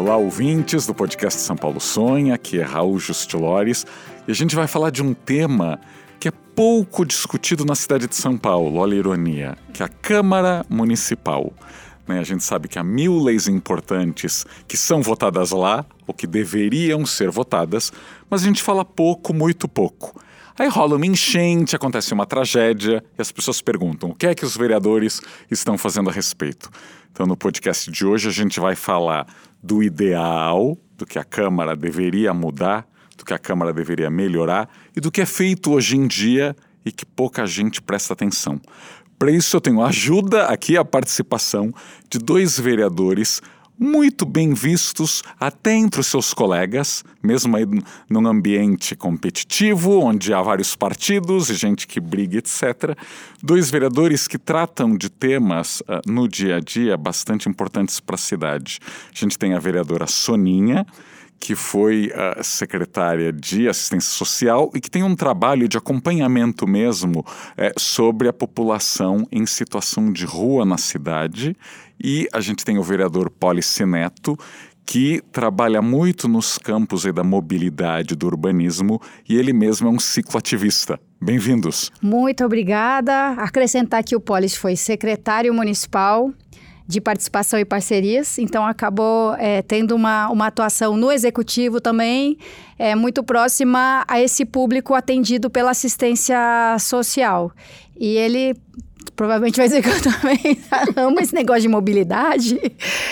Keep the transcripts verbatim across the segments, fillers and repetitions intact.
Olá, ouvintes do podcast São Paulo Sonha, aqui é Raul Justilores, e a gente vai falar de um tema que é pouco discutido na cidade de São Paulo, olha a ironia, que é a Câmara Municipal. Né, a gente sabe que há mil leis importantes que são votadas lá, ou que deveriam ser votadas, mas a gente fala pouco, muito pouco. Aí rola uma enchente, acontece uma tragédia e as pessoas perguntam o que é que os vereadores estão fazendo a respeito. Então no podcast de hoje a gente vai falar do ideal, do que a Câmara deveria mudar, do que a Câmara deveria melhorar e do que é feito hoje em dia e que pouca gente presta atenção. Para isso eu tenho ajuda aqui, a participação de dois vereadores muito bem vistos até entre os seus colegas, mesmo aí num ambiente competitivo, onde há vários partidos e gente que briga, etcétera. Dois vereadores que tratam de temas uh, no dia a dia bastante importantes para a cidade. A gente tem a vereadora Soninha, que foi uh, secretária de Assistência Social e que tem um trabalho de acompanhamento mesmo é, sobre a população em situação de rua na cidade. E a gente tem o vereador Polici Neto, que trabalha muito nos campos aí da mobilidade, do urbanismo, e ele mesmo é um cicloativista. Bem-vindos. Muito obrigada. Acrescentar que o Polici foi secretário municipal de participação e parcerias, então acabou é, tendo uma, uma atuação no executivo também, é, muito próxima a esse público atendido pela assistência social. E ele provavelmente vai dizer que eu também amo esse negócio de mobilidade.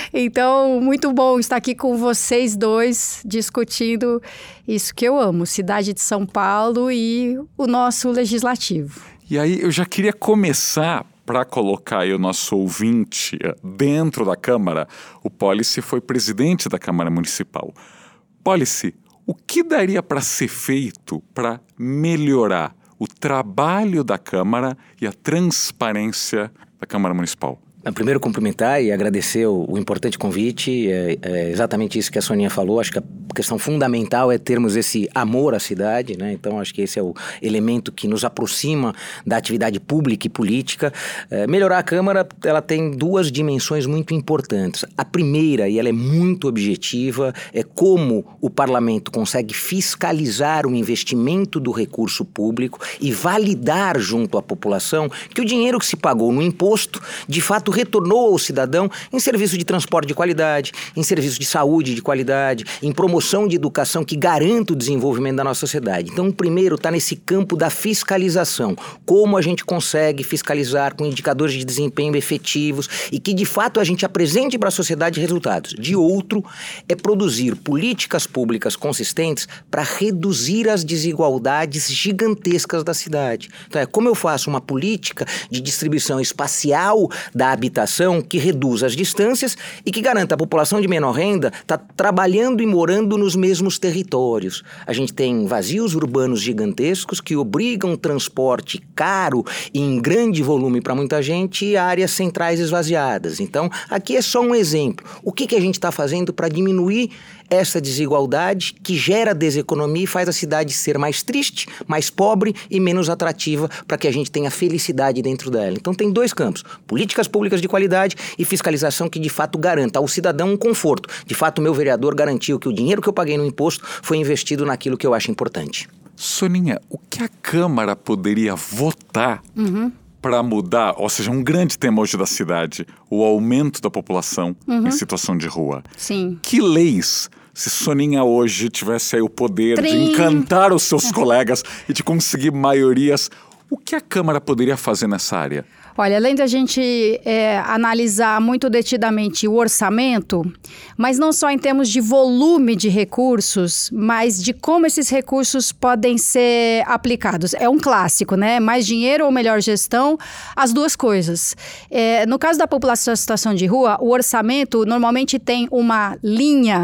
Então, muito bom estar aqui com vocês dois discutindo isso que eu amo, cidade de São Paulo e o nosso legislativo. E aí eu já queria começar para colocar aí o nosso ouvinte dentro da Câmara. O Polici foi presidente da Câmara Municipal. Polici, o que daria para ser feito para melhorar o trabalho da Câmara e a transparência da Câmara Municipal? Primeiro, cumprimentar e agradecer o, o importante convite. É, é exatamente isso que a Soninha falou. Acho que a questão fundamental é termos esse amor à cidade, né? Então, acho que esse é o elemento que nos aproxima da atividade pública e política. É, melhorar a Câmara, ela tem duas dimensões muito importantes. A primeira, e ela é muito objetiva, é como o parlamento consegue fiscalizar o investimento do recurso público e validar junto à população que o dinheiro que se pagou no imposto, de fato, retornou ao cidadão em serviço de transporte de qualidade, em serviço de saúde de qualidade, em promoção de educação que garanta o desenvolvimento da nossa sociedade. Então, o primeiro está nesse campo da fiscalização. Como a gente consegue fiscalizar com indicadores de desempenho efetivos e que, de fato, a gente apresente para a sociedade resultados. De outro, é produzir políticas públicas consistentes para reduzir as desigualdades gigantescas da cidade. Então, é como eu faço uma política de distribuição espacial da habitação que reduz as distâncias e que garanta a população de menor renda está trabalhando e morando nos mesmos territórios. A gente tem vazios urbanos gigantescos que obrigam transporte caro e em grande volume para muita gente e áreas centrais esvaziadas. Então, aqui é só um exemplo. O que, que a gente está fazendo para diminuir essa desigualdade que gera deseconomia e faz a cidade ser mais triste, mais pobre e menos atrativa para que a gente tenha felicidade dentro dela. Então tem dois campos, políticas públicas de qualidade e fiscalização que de fato garanta ao cidadão um conforto. De fato, o meu vereador garantiu que o dinheiro que eu paguei no imposto foi investido naquilo que eu acho importante. Soninha, o que a Câmara poderia votar Uhum. para mudar, ou seja, um grande tema hoje da cidade, o aumento da população uhum. em situação de rua? Sim. Que leis, se Soninha hoje tivesse aí o poder Trim. de encantar os seus colegas e de conseguir maiorias, o que a Câmara poderia fazer nessa área? Olha, além da gente é, analisar muito detidamente o orçamento, mas não só em termos de volume de recursos, mas de como esses recursos podem ser aplicados. É um clássico, né? Mais dinheiro ou melhor gestão, as duas coisas. É, no caso da população em situação de rua, o orçamento normalmente tem uma linha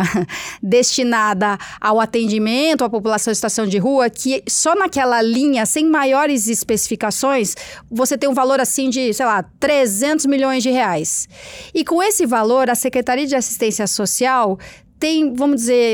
destinada ao atendimento à população em situação de rua, que só naquela linha, sem maiores especificações, você tem um valor assim de, sei lá, trezentos milhões de reais. E com esse valor, a Secretaria de Assistência Social tem, vamos dizer,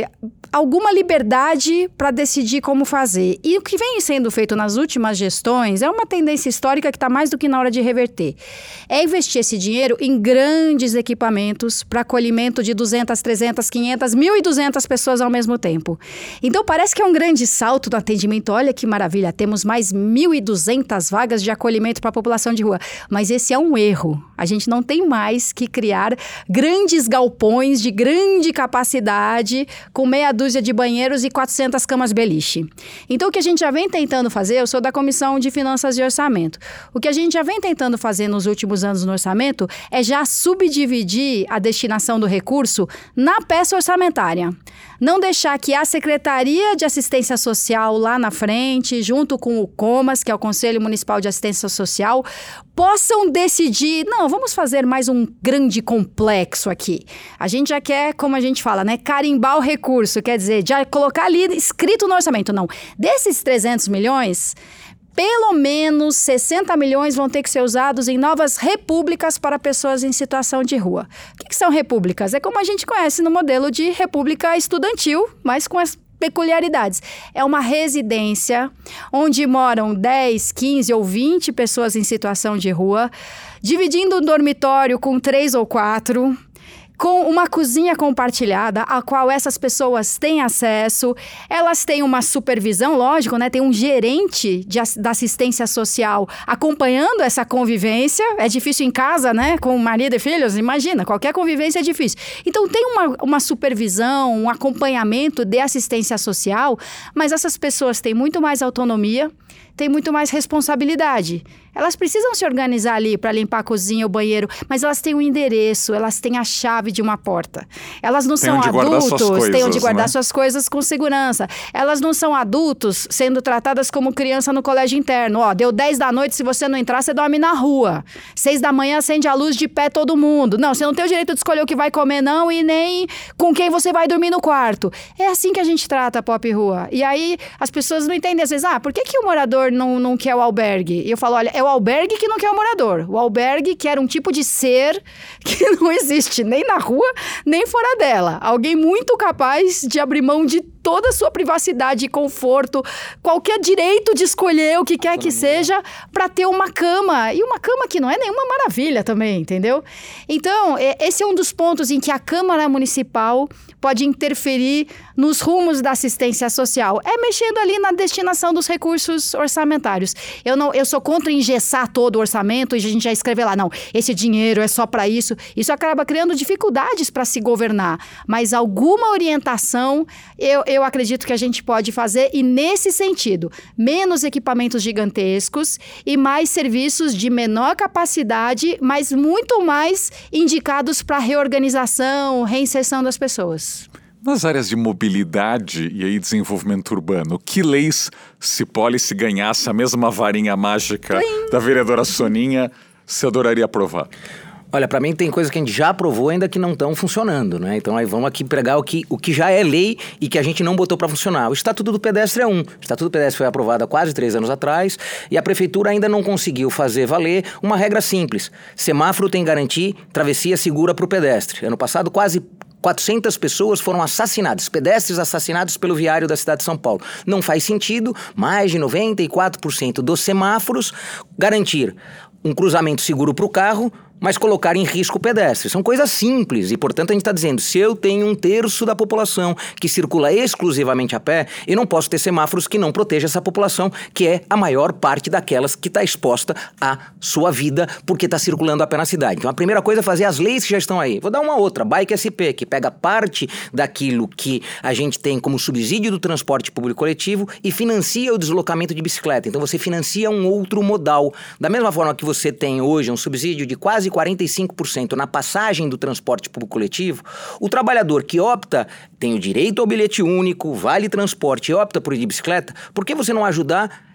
alguma liberdade para decidir como fazer. E o que vem sendo feito nas últimas gestões é uma tendência histórica que está mais do que na hora de reverter. É investir esse dinheiro em grandes equipamentos para acolhimento de duzentas, trezentas, quinhentas, mil e duzentas pessoas ao mesmo tempo. Então parece que é um grande salto no atendimento. Olha que maravilha, temos mais mil e duzentas vagas de acolhimento para a população de rua. Mas esse é um erro. A gente não tem mais que criar grandes galpões de grande capacidade com meia dúzia de banheiros e quatrocentas camas beliche. Então, o que a gente já vem tentando fazer, eu sou da Comissão de Finanças e Orçamento, o que a gente já vem tentando fazer nos últimos anos no orçamento é já subdividir a destinação do recurso na peça orçamentária. Não deixar que a Secretaria de Assistência Social lá na frente, junto com o COMAS, que é o Conselho Municipal de Assistência Social, possam decidir, não, vamos fazer mais um grande complexo aqui. A gente já quer, como a gente fala, né, carimbar o recurso, quer dizer, já colocar ali escrito no orçamento. Não, desses trezentos milhões... pelo menos sessenta milhões vão ter que ser usados em novas repúblicas para pessoas em situação de rua. O que, que são repúblicas? É como a gente conhece no modelo de república estudantil, mas com as peculiaridades. É uma residência onde moram dez, quinze ou vinte pessoas em situação de rua, dividindo um dormitório com três ou quatro, com uma cozinha compartilhada, a qual essas pessoas têm acesso. Elas têm uma supervisão, lógico, né? Tem um gerente de, da assistência social acompanhando essa convivência. É difícil em casa, né? Com marido e filhos, imagina, qualquer convivência é difícil. Então, tem uma, uma supervisão, um acompanhamento de assistência social, mas essas pessoas têm muito mais autonomia, têm muito mais responsabilidade. Elas precisam se organizar ali para limpar a cozinha, o banheiro, mas elas têm um endereço, elas têm a chave de uma porta. Elas não tem são adultos, têm onde guardar né? suas coisas com segurança. Elas não são adultos sendo tratadas como criança no colégio interno. Ó, deu dez da noite, se você não entrar, você dorme na rua. seis da manhã, acende a luz de pé todo mundo. Não, você não tem o direito de escolher o que vai comer, não, e nem com quem você vai dormir no quarto. É assim que a gente trata a Pop Rua. E aí, as pessoas não entendem, às vezes, ah, por que, que o morador não, não quer o albergue? E eu falo, olha, é o albergue que não quer o morador. O albergue quer um tipo de ser que não existe nem na rua, nem fora dela. Alguém muito capaz de abrir mão de toda a sua privacidade e conforto, qualquer direito de escolher o que quer que seja para ter uma cama. E uma cama que não é nenhuma maravilha também, entendeu? Então, esse é um dos pontos em que a Câmara Municipal pode interferir nos rumos da assistência social. É mexendo ali na destinação dos recursos orçamentários. Eu, não, eu sou contra engessar todo o orçamento e a gente já escrever lá, não, esse dinheiro é só para isso. Isso acaba criando dificuldades para se governar. Mas alguma orientação, eu, eu acredito que a gente pode fazer, e nesse sentido, menos equipamentos gigantescos e mais serviços de menor capacidade, mas muito mais indicados para reorganização, reinserção das pessoas. Nas áreas de mobilidade e aí desenvolvimento urbano, que leis, se Policy ganhasse a mesma varinha mágica Plim. da vereadora Soninha, você adoraria aprovar? Olha, para mim tem coisas que a gente já aprovou ainda que não estão funcionando, né? Então aí vamos aqui pregar o que, o que já é lei e que a gente não botou para funcionar. O Estatuto do Pedestre é um. O Estatuto do Pedestre foi aprovado há quase três anos atrás e a Prefeitura ainda não conseguiu fazer valer uma regra simples. Semáforo tem que garantir travessia segura para o pedestre. Ano passado quase quatrocentas pessoas foram assassinadas, pedestres assassinados pelo viário da cidade de São Paulo. Não faz sentido mais de noventa e quatro por cento dos semáforos garantir um cruzamento seguro para o carro, mas colocar em risco o pedestre. São coisas simples e, portanto, a gente está dizendo, se eu tenho um terço da população que circula exclusivamente a pé, eu não posso ter semáforos que não protejam essa população, que é a maior parte daquelas que está exposta à sua vida porque está circulando a pé na cidade. Então, a primeira coisa é fazer as leis que já estão aí. Vou dar uma outra, Bike S P, que pega parte daquilo que a gente tem como subsídio do transporte público coletivo e financia o deslocamento de bicicleta. Então, você financia um outro modal. Da mesma forma que você tem hoje um subsídio de quase quarenta e cinco por cento na passagem do transporte público coletivo, o trabalhador que opta, tem o direito ao bilhete único, vale transporte e opta por ir de bicicleta, por que você não ajudar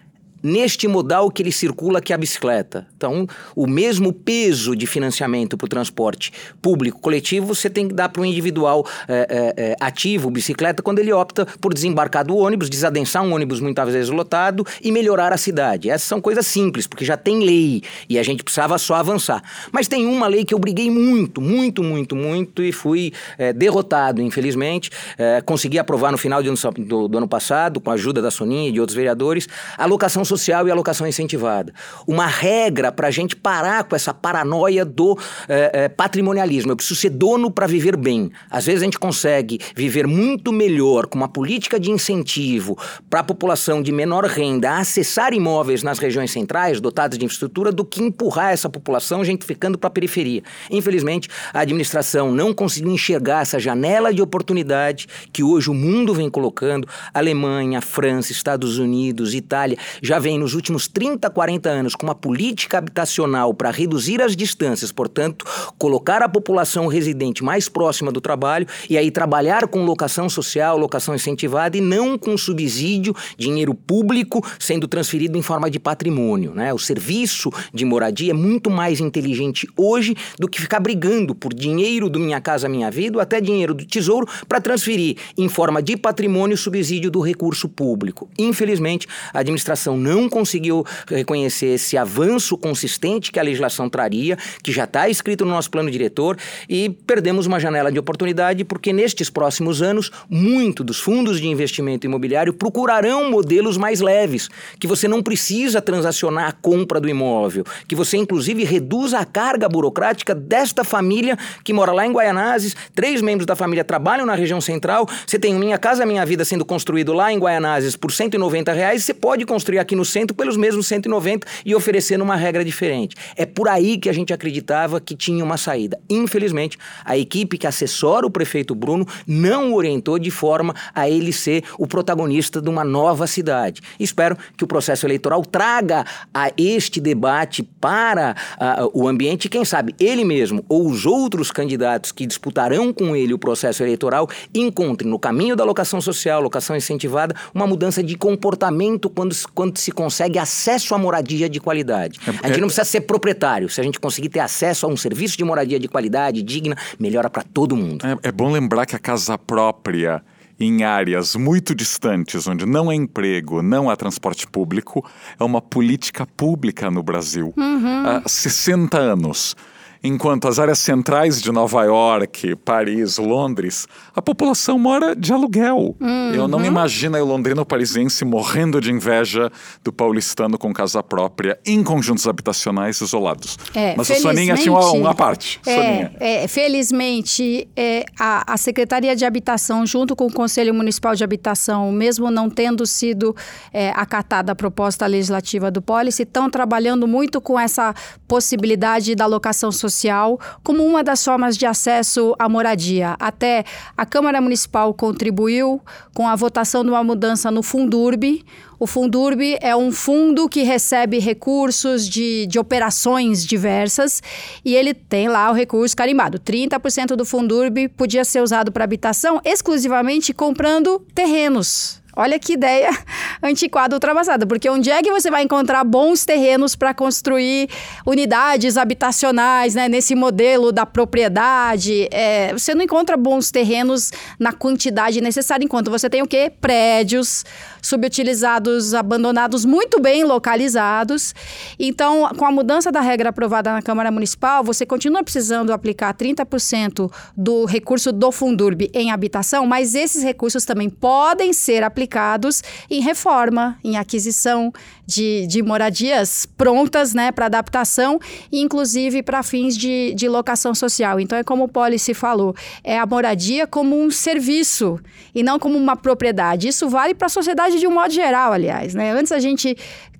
neste modal que ele circula, que é a bicicleta. Então, o mesmo peso de financiamento para o transporte público coletivo você tem que dar para o individual é, é, ativo, bicicleta, quando ele opta por desembarcar do ônibus, desadensar um ônibus muitas vezes lotado e melhorar a cidade. Essas são coisas simples, porque já tem lei e a gente precisava só avançar. Mas tem uma lei que eu briguei muito, muito, muito, muito e fui é, derrotado, infelizmente. É, consegui aprovar no final de ano, do, do ano passado, com a ajuda da Soninha e de outros vereadores, a alocação social e a alocação incentivada. Uma regra para a gente parar com essa paranoia do é, é, patrimonialismo. Eu preciso ser dono para viver bem. Às vezes a gente consegue viver muito melhor com uma política de incentivo para a população de menor renda a acessar imóveis nas regiões centrais, dotadas de infraestrutura, do que empurrar essa população gentrificando para a periferia. Infelizmente, a administração não conseguiu enxergar essa janela de oportunidade que hoje o mundo vem colocando. Alemanha, França, Estados Unidos, Itália, já vem nos últimos trinta, quarenta anos com uma política habitacional para reduzir as distâncias, portanto, colocar a população residente mais próxima do trabalho e aí trabalhar com locação social, locação incentivada e não com subsídio, dinheiro público sendo transferido em forma de patrimônio, né? O serviço de moradia é muito mais inteligente hoje do que ficar brigando por dinheiro do Minha Casa Minha Vida ou até dinheiro do Tesouro para transferir em forma de patrimônio o subsídio do recurso público. Infelizmente, a administração não conseguiu reconhecer esse avanço consistente que a legislação traria, que já está escrito no nosso plano diretor, e perdemos uma janela de oportunidade porque nestes próximos anos, muito dos fundos de investimento imobiliário procurarão modelos mais leves, que você não precisa transacionar a compra do imóvel, que você inclusive reduza a carga burocrática desta família que mora lá em Guaianazes, três membros da família trabalham na região central, você tem o Minha Casa Minha Vida sendo construído lá em Guaianazes por cento e noventa reais, você pode construir aqui no centro pelos mesmos cento e noventa e oferecendo uma regra diferente. É por aí que a gente acreditava que tinha uma saída. Infelizmente, a equipe que assessora o prefeito Bruno não o orientou de forma a ele ser o protagonista de uma nova cidade. Espero que o processo eleitoral traga a este debate para uh, o ambiente e, quem sabe, ele mesmo ou os outros candidatos que disputarão com ele o processo eleitoral encontrem no caminho da locação social, locação incentivada, uma mudança de comportamento quando, quando se consegue acesso à moradia de qualidade. A gente não precisa ser proprietário. Se a gente conseguir ter acesso a um serviço de moradia de qualidade, digna, melhora para todo mundo. É, é bom lembrar que a casa própria em áreas muito distantes, onde não há emprego, não há transporte público, é uma política pública no Brasil. Uhum. Há sessenta anos. Enquanto as áreas centrais de Nova York, Paris, Londres, a população mora de aluguel. Uhum. Eu não me imagino o londrino parisiense morrendo de inveja do paulistano com casa própria em conjuntos habitacionais isolados. É, Mas a Soninha tinha uma, uma parte. É, Soninha. É, felizmente, é, a, a Secretaria de Habitação, junto com o Conselho Municipal de Habitação, mesmo não tendo sido é, acatada a proposta legislativa do Policy, estão trabalhando muito com essa possibilidade da locação social como uma das formas de acesso à moradia. Até a Câmara Municipal contribuiu com a votação de uma mudança no Fundurb. O Fundurb é um fundo que recebe recursos de, de operações diversas e ele tem lá o recurso carimbado. trinta por cento do Fundurb podia ser usado para habitação exclusivamente comprando terrenos. Olha que ideia antiquada, ultrapassada, porque onde é que você vai encontrar bons terrenos para construir unidades habitacionais, né? Nesse modelo da propriedade, é, você não encontra bons terrenos na quantidade necessária, enquanto você tem o quê? Prédios subutilizados, abandonados, muito bem localizados. Então, com a mudança da regra aprovada na Câmara Municipal, você continua precisando aplicar trinta por cento do recurso do Fundurb em habitação, mas esses recursos também podem ser aplicados aplicados em reforma, em aquisição de, de moradias prontas, né, para adaptação e inclusive para fins de, de locação social. Então é como o Policy falou, é a moradia como um serviço e não como uma propriedade. Isso vale para a sociedade de um modo geral, aliás, né? Antes a gente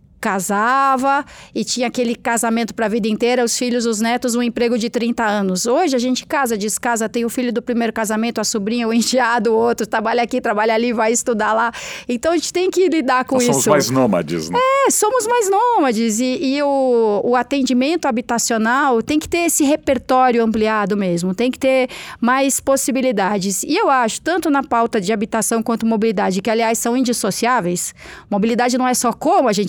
casava e tinha aquele casamento para a vida inteira, os filhos, os netos, um emprego de trinta anos. Hoje a gente casa, descasa, tem o filho do primeiro casamento, a sobrinha, o enteado, o outro, trabalha aqui, trabalha ali, vai estudar lá. Então a gente tem que lidar com Nós isso. Somos mais nômades, né? É, somos mais nômades e, e o, o atendimento habitacional tem que ter esse repertório ampliado mesmo, tem que ter mais possibilidades. E eu acho, tanto na pauta de habitação quanto mobilidade, que aliás são indissociáveis, mobilidade não é só como a gente vai, mas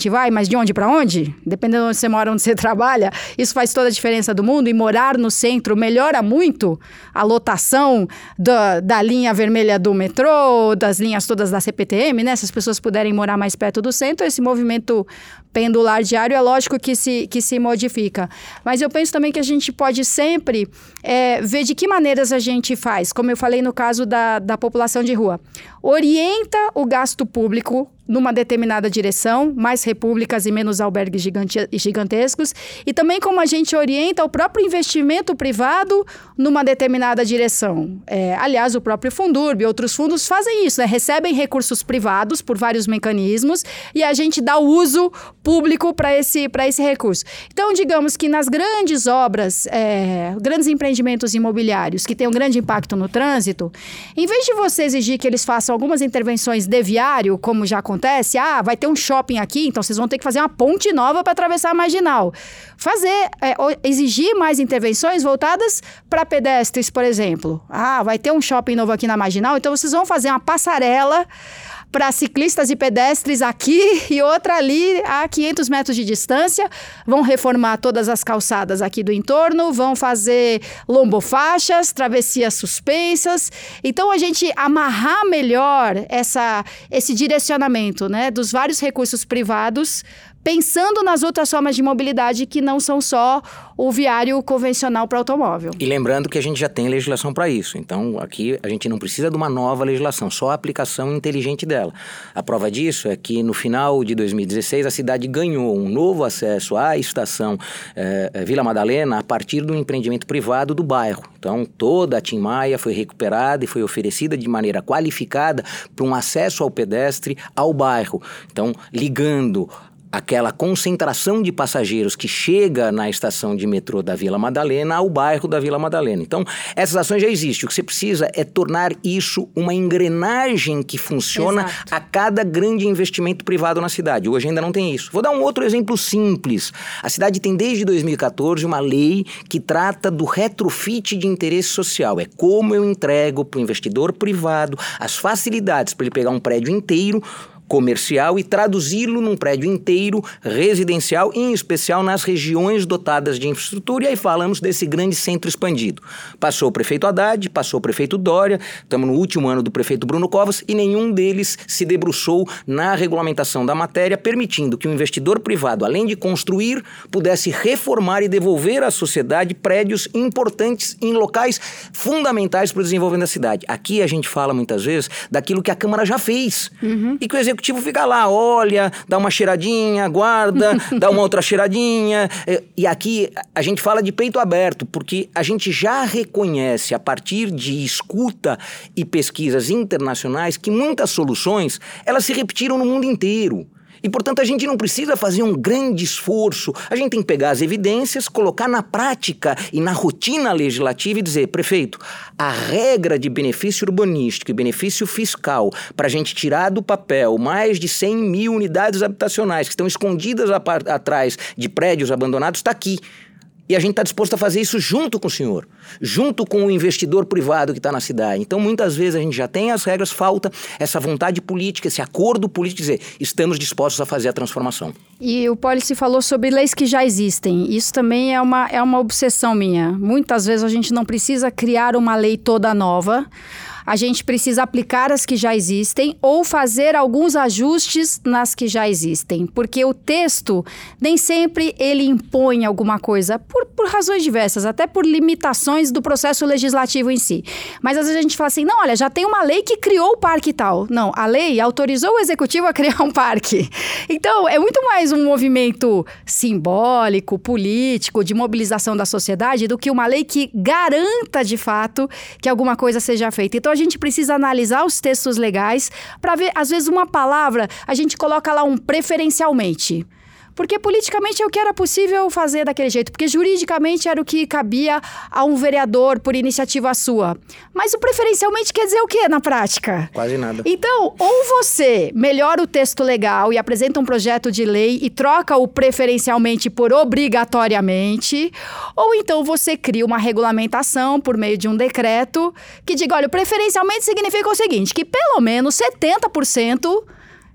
mas de onde para onde? Dependendo de onde você mora, onde você trabalha, isso faz toda a diferença do mundo. E morar no centro melhora muito a lotação da, da linha vermelha do metrô, das linhas todas da C P T M, né? Se as pessoas puderem morar mais perto do centro, esse movimento pendular diário é lógico que se, que se modifica. Mas eu penso também que a gente pode sempre é, ver de que maneiras a gente faz, como eu falei no caso da, da população de rua. Orienta o gasto público numa determinada direção, mais repúblicas e menos albergues gigante, gigantescos, e também como a gente orienta o próprio investimento privado numa determinada direção. É, aliás, o próprio Fundurb e outros fundos fazem isso, né? Recebem recursos privados por vários mecanismos e a gente dá o uso público para esse, para esse recurso. Então, digamos que nas grandes obras, é, grandes empreendimentos imobiliários que têm um grande impacto no trânsito, em vez de você exigir que eles façam algumas intervenções de viário, como já acontece, Acontece, ah, vai ter um shopping aqui, então vocês vão ter que fazer uma ponte nova para atravessar a Marginal. Fazer, é, exigir mais intervenções voltadas para pedestres, por exemplo. Ah, vai ter um shopping novo aqui na Marginal, então vocês vão fazer uma passarela para ciclistas e pedestres aqui e outra ali a quinhentos metros de distância, vão reformar todas as calçadas aqui do entorno, vão fazer lombofaixas, travessias suspensas. Então, a gente amarrar melhor essa, esse direcionamento, né, dos vários recursos privados, pensando nas outras formas de mobilidade que não são só o viário convencional para automóvel. E lembrando que a gente já tem legislação para isso. Então, aqui a gente não precisa de uma nova legislação, só a aplicação inteligente dela. A prova disso é que no final de dois mil e dezesseis a cidade ganhou um novo acesso à estação eh, Vila Madalena a partir do empreendimento privado do bairro. Então, toda a Tim Maia foi recuperada e foi oferecida de maneira qualificada para um acesso ao pedestre ao bairro. Então, ligando aquela concentração de passageiros que chega na estação de metrô da Vila Madalena ao bairro da Vila Madalena. Então, essas ações já existem. O que você precisa é tornar isso uma engrenagem que funciona Exato. A cada grande investimento privado na cidade. Hoje ainda não tem isso. Vou dar um outro exemplo simples. A cidade tem desde dois mil e catorze uma lei que trata do retrofit de interesse social. É como eu entrego para o investidor privado as facilidades para ele pegar um prédio inteiro comercial e traduzi-lo num prédio inteiro residencial, em especial nas regiões dotadas de infraestrutura, e aí falamos desse grande centro expandido. Passou o prefeito Haddad, passou o prefeito Dória, estamos no último ano do prefeito Bruno Covas, e nenhum deles se debruçou na regulamentação da matéria, permitindo que o investidor privado, além de construir, pudesse reformar e devolver à sociedade prédios importantes em locais fundamentais para o desenvolvimento da cidade. Aqui a gente fala muitas vezes daquilo que a Câmara já fez, uhum. e que o executivo O executivo fica lá, olha, dá uma cheiradinha, guarda, dá uma outra cheiradinha. E aqui a gente fala de peito aberto, porque a gente já reconhece, a partir de escuta e pesquisas internacionais, que muitas soluções, elas se repetiram no mundo inteiro. E, portanto, a gente não precisa fazer um grande esforço. A gente tem que pegar as evidências, colocar na prática e na rotina legislativa e dizer, prefeito, a regra de benefício urbanístico e benefício fiscal para a gente tirar do papel mais de cem mil unidades habitacionais que estão escondidas a par- atrás de prédios abandonados está aqui. E a gente está disposto a fazer isso junto com o senhor, junto com o investidor privado que está na cidade. Então, muitas vezes a gente já tem as regras, falta essa vontade política, esse acordo político de dizer, estamos dispostos a fazer a transformação. E o Policy falou sobre leis que já existem. Isso também é uma, é uma obsessão minha. Muitas vezes a gente não precisa criar uma lei toda nova. A gente precisa aplicar as que já existem ou fazer alguns ajustes nas que já existem. Porque o texto, nem sempre ele impõe alguma coisa, por, por razões diversas, até por limitações do processo legislativo em si. Mas às vezes a gente fala assim, não, olha, já tem uma lei que criou o parque e tal. Não, a lei autorizou o executivo a criar um parque. Então, é muito mais um movimento simbólico, político, de mobilização da sociedade, do que uma lei que garanta, de fato, que alguma coisa seja feita. Então, a gente precisa analisar os textos legais para ver, às vezes, uma palavra, a gente coloca lá um preferencialmente. Porque politicamente é o que era possível fazer daquele jeito. Porque juridicamente era o que cabia a um vereador por iniciativa sua. Mas o preferencialmente quer dizer o quê na prática? Quase nada. Então, ou você melhora o texto legal e apresenta um projeto de lei e troca o preferencialmente por obrigatoriamente, ou então você cria uma regulamentação por meio de um decreto que diga, olha, o preferencialmente significa o seguinte, que pelo menos setenta por cento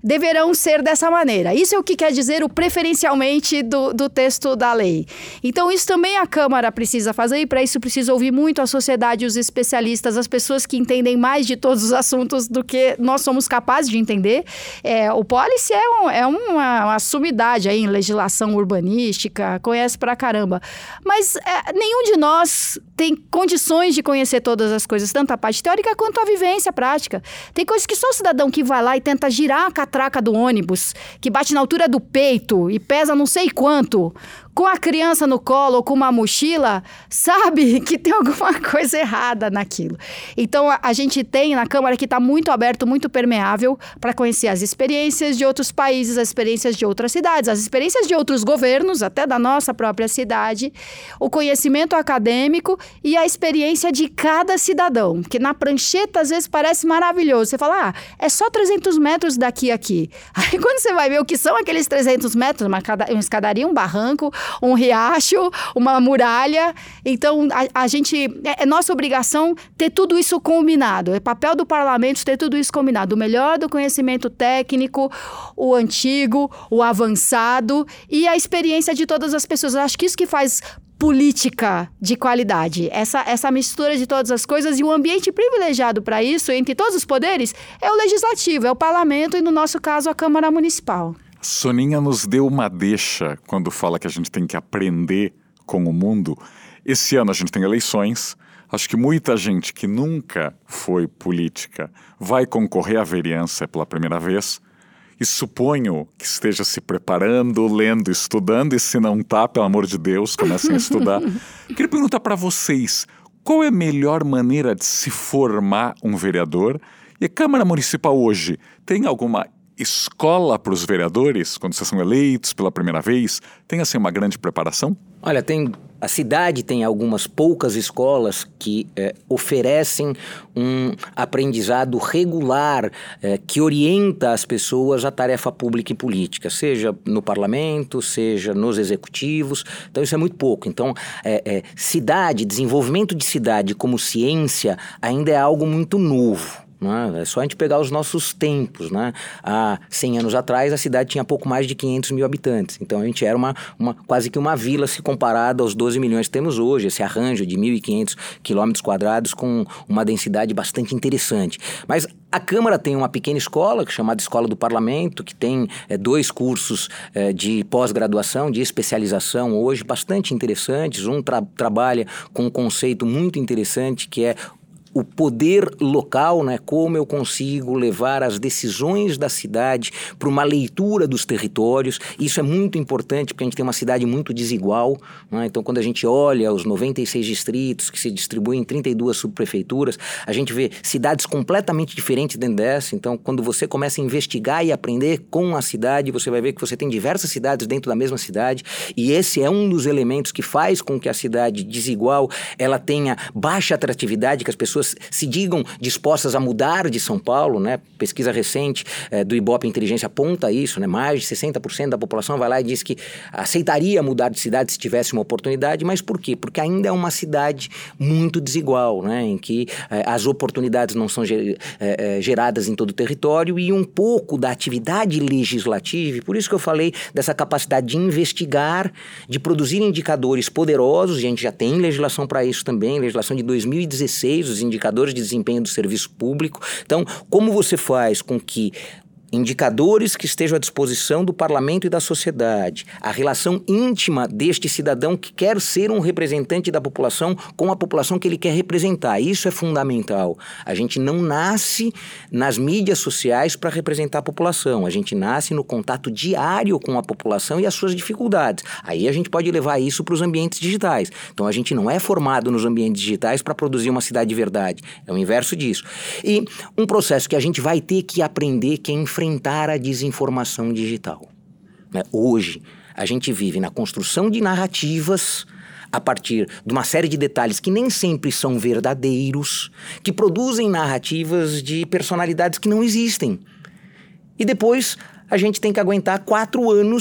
deverão ser dessa maneira. Isso é o que quer dizer o preferencialmente do, do texto da lei. Então, isso também a Câmara precisa fazer, e para isso precisa ouvir muito a sociedade, os especialistas, as pessoas que entendem mais de todos os assuntos do que nós somos capazes de entender. É, o Policy é, um, é uma, uma sumidade aí em legislação urbanística, conhece pra caramba. Mas é, nenhum de nós tem condições de conhecer todas as coisas, tanto a parte teórica quanto a vivência prática. Tem coisas que só o cidadão que vai lá e tenta girar a catraca do ônibus, que bate na altura do peito e pesa não sei quanto, com a criança no colo ou com uma mochila, sabe que tem alguma coisa errada naquilo. Então, a, a gente tem na Câmara que está muito aberto, muito permeável para conhecer as experiências de outros países, as experiências de outras cidades, as experiências de outros governos, até da nossa própria cidade, o conhecimento acadêmico e a experiência de cada cidadão, que na prancheta às vezes parece maravilhoso. Você fala, ah, é só trezentos metros daqui a aqui. Aí quando você vai ver o que são aqueles trezentos metros, uma, uma escadaria, um barranco, um riacho, uma muralha. Então, a, a gente... É, é nossa obrigação ter tudo isso combinado. É papel do parlamento ter tudo isso combinado. O melhor do conhecimento técnico, o antigo, o avançado e a experiência de todas as pessoas. Eu acho que isso que faz política de qualidade. Essa, essa mistura de todas as coisas e o ambiente privilegiado para isso, entre todos os poderes, é o legislativo, é o parlamento e, no nosso caso, a Câmara Municipal. Soninha nos deu uma deixa quando fala que a gente tem que aprender com o mundo. Esse ano a gente tem eleições. Acho que muita gente que nunca foi política vai concorrer à vereança pela primeira vez. E suponho que esteja se preparando, lendo, estudando. E se não tá, pelo amor de Deus, comecem a estudar. Queria perguntar para vocês, qual é a melhor maneira de se formar um vereador? E a Câmara Municipal hoje tem alguma escola para os vereadores, quando vocês são eleitos pela primeira vez? Tem, assim, uma grande preparação? Olha, tem, a cidade tem algumas poucas escolas que é, oferecem um aprendizado regular é, que orienta as pessoas à tarefa pública e política, seja no parlamento, seja nos executivos. Então, isso é muito pouco. Então, é, é, cidade, desenvolvimento de cidade como ciência ainda é algo muito novo. É só a gente pegar os nossos tempos, né? Há cem anos atrás, a cidade tinha pouco mais de quinhentos mil habitantes. Então, a gente era uma, uma, quase que uma vila se comparada aos doze milhões que temos hoje. Esse arranjo de mil e quinhentos quilômetros quadrados com uma densidade bastante interessante. Mas a Câmara tem uma pequena escola, chamada Escola do Parlamento, que tem é, dois cursos é, de pós-graduação, de especialização hoje, bastante interessantes. Um tra- trabalha com um conceito muito interessante, que é o poder local, né? Como eu consigo levar as decisões da cidade para uma leitura dos territórios. Isso é muito importante porque a gente tem uma cidade muito desigual, né? Então, quando a gente olha os noventa e seis distritos que se distribuem em trinta e duas subprefeituras, a gente vê cidades completamente diferentes dentro dessa. Então, quando você começa a investigar e aprender com a cidade, você vai ver que você tem diversas cidades dentro da mesma cidade, e esse é um dos elementos que faz com que a cidade desigual ela tenha baixa atratividade, que as pessoas se digam dispostas a mudar de São Paulo, né? Pesquisa recente eh, do Ibope Inteligência aponta isso, né? Mais de sessenta por cento da população vai lá e diz que aceitaria mudar de cidade se tivesse uma oportunidade. Mas por quê? Porque ainda é uma cidade muito desigual, né? Em que eh, as oportunidades não são ger- eh, geradas em todo o território, e um pouco da atividade legislativa, e por isso que eu falei dessa capacidade de investigar, de produzir indicadores poderosos, e a gente já tem legislação para isso também, legislação de dois mil e dezesseis, os indicadores de desempenho do serviço público. Então, como você faz com que indicadores que estejam à disposição do parlamento e da sociedade, a relação íntima deste cidadão que quer ser um representante da população com a população que ele quer representar. Isso é fundamental. A gente não nasce nas mídias sociais para representar a população. A gente nasce no contato diário com a população e as suas dificuldades. Aí a gente pode levar isso para os ambientes digitais. Então, a gente não é formado nos ambientes digitais para produzir uma cidade de verdade. É o inverso disso. E um processo que a gente vai ter que aprender, que é enfrentar enfrentar a desinformação digital. Né? Hoje, a gente vive na construção de narrativas a partir de uma série de detalhes que nem sempre são verdadeiros, que produzem narrativas de personalidades que não existem. E depois, a gente tem que aguentar quatro anos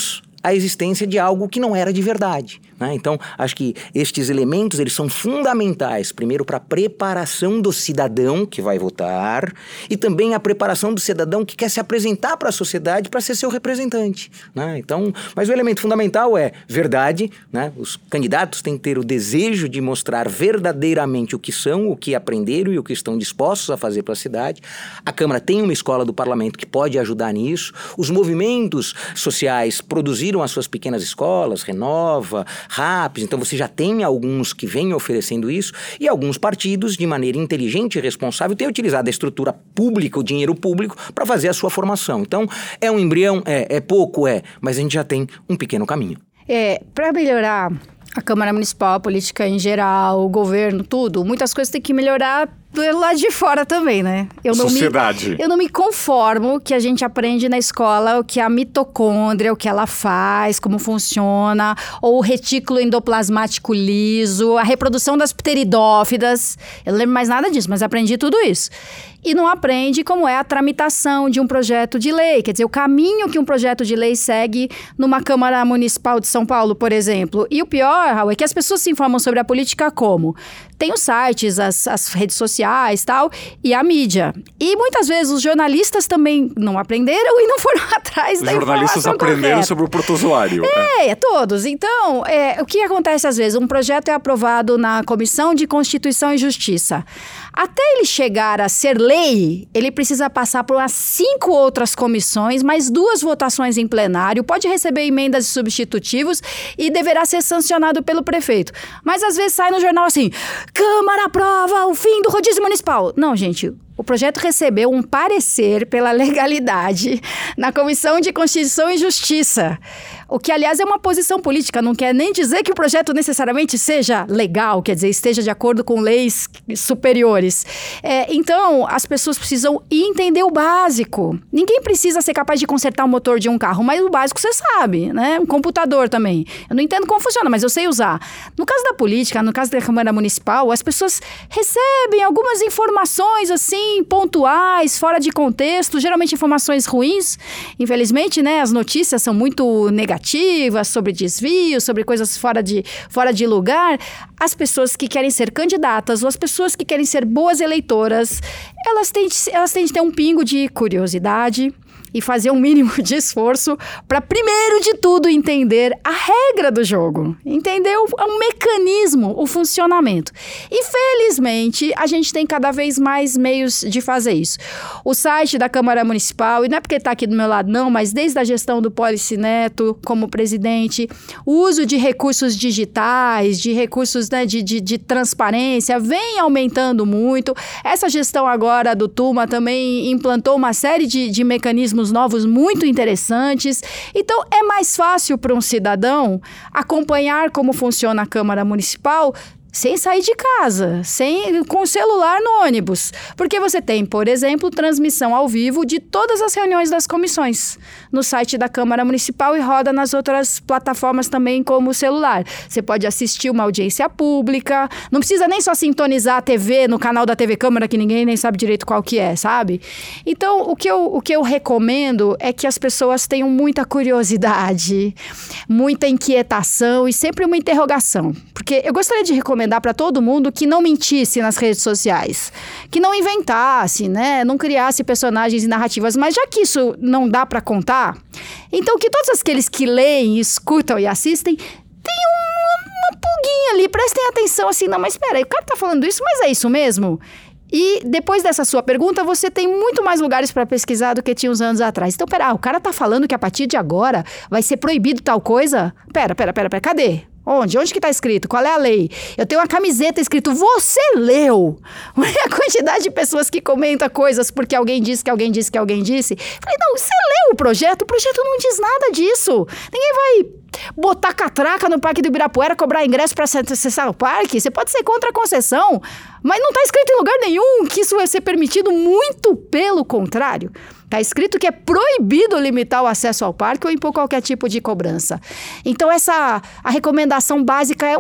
a existência de algo que não era de verdade, né? Então, acho que estes elementos, eles são fundamentais, primeiro para a preparação do cidadão que vai votar e também a preparação do cidadão que quer se apresentar para a sociedade para ser seu representante, né? Então, mas o elemento fundamental é verdade, né? Os candidatos têm que ter o desejo de mostrar verdadeiramente o que são, o que aprenderam e o que estão dispostos a fazer para a cidade. A Câmara tem uma escola do parlamento que pode ajudar nisso. Os movimentos sociais produziram as suas pequenas escolas, Renova, Rapes, então você já tem alguns que vêm oferecendo isso, e alguns partidos, de maneira inteligente e responsável, têm utilizado a estrutura pública, o dinheiro público, para fazer a sua formação. Então, é um embrião? É, é pouco? É, mas a gente já tem um pequeno caminho. É, para melhorar a Câmara Municipal, a política em geral, o governo, tudo, muitas coisas tem que melhorar do lado de fora também, né? Eu não Sociedade. Me, eu não me conformo que a gente aprende na escola o que é a mitocôndria, o que ela faz, como funciona, ou o retículo endoplasmático liso, a reprodução das pteridófidas. Eu não lembro mais nada disso, mas aprendi tudo isso. E não aprende como é a tramitação de um projeto de lei, quer dizer, o caminho que um projeto de lei segue numa Câmara Municipal de São Paulo, por exemplo. E o pior, Raul, é que as pessoas se informam sobre a política como? Tem os sites, as, as redes sociais, tal, e a mídia. E muitas vezes os jornalistas também não aprenderam e não foram atrás os da informação jornalistas aprenderam correta. sobre o protozoário. É, é, todos. Então, é, o que acontece às vezes? Um projeto é aprovado na Comissão de Constituição e Justiça. Até ele chegar a ser lei, ele precisa passar por umas cinco outras comissões, mais duas votações em plenário, pode receber emendas e substitutivos e deverá ser sancionado pelo prefeito. Mas às vezes sai no jornal assim, Câmara aprova o fim do rodízio municipal. Não, gente, o projeto recebeu um parecer pela legalidade na Comissão de Constituição e Justiça. O que, aliás, é uma posição política, não quer nem dizer que o projeto necessariamente seja legal, quer dizer, esteja de acordo com leis superiores. É, então, as pessoas precisam entender o básico. Ninguém precisa ser capaz de consertar o motor de um carro, mas o básico você sabe, né? Um computador também. Eu não entendo como funciona, mas eu sei usar. No caso da política, no caso da Câmara Municipal, as pessoas recebem algumas informações, assim, pontuais, fora de contexto, geralmente informações ruins. Infelizmente, né, as notícias são muito negativas, sobre desvios, sobre coisas fora de, fora de lugar. As pessoas que querem ser candidatas ou as pessoas que querem ser boas eleitoras, elas têm, elas têm de ter um pingo de curiosidade e fazer um mínimo de esforço para, primeiro de tudo, entender a regra do jogo, entender o, o mecanismo, o funcionamento. E, felizmente, a gente tem cada vez mais meios de fazer isso. O site da Câmara Municipal, e não é porque está aqui do meu lado não, mas desde a gestão do Polici Neto como presidente, o uso de recursos digitais, de recursos, né, de, de, de transparência, vem aumentando muito. Essa gestão agora do Tuma também implantou uma série de, de mecanismos novos muito interessantes. Então, é mais fácil para um cidadão acompanhar como funciona a Câmara Municipal sem sair de casa, sem, com o celular no ônibus. Porque você tem, por exemplo, transmissão ao vivo de todas as reuniões das comissões no site da Câmara Municipal e roda nas outras plataformas também como celular. Você pode assistir uma audiência pública, não precisa nem só sintonizar a T V no canal da T V Câmara, que ninguém nem sabe direito qual que é, sabe? Então, o que eu, o que eu recomendo é que as pessoas tenham muita curiosidade, muita inquietação e sempre uma interrogação. Porque eu gostaria de recomendar para todo mundo que não mentisse nas redes sociais, que não inventasse, né, não criasse personagens e narrativas, mas já que isso não dá para contar, então que todos aqueles que leem, escutam e assistem tenham uma, uma pulguinha ali, prestem atenção assim, não, mas espera aí, o cara tá falando isso, mas é isso mesmo? E depois dessa sua pergunta, você tem muito mais lugares para pesquisar do que tinha uns anos atrás. Então, pera, ah, o cara tá falando que a partir de agora vai ser proibido tal coisa? Pera, pera, pera, pera, cadê? Onde? Onde que tá escrito? Qual é a lei? Eu tenho uma camiseta escrito, você leu? A quantidade de pessoas que comentam coisas porque alguém disse que alguém disse que alguém disse. Falei, não, você leu o projeto? O projeto não diz nada disso. Ninguém vai botar catraca no Parque do Ibirapuera, cobrar ingresso para acessar o parque. Você pode ser contra a concessão, mas não tá escrito em lugar nenhum que isso vai ser permitido, muito pelo contrário. Está escrito que é proibido limitar o acesso ao parque ou impor qualquer tipo de cobrança. Então, essa, a recomendação básica é uma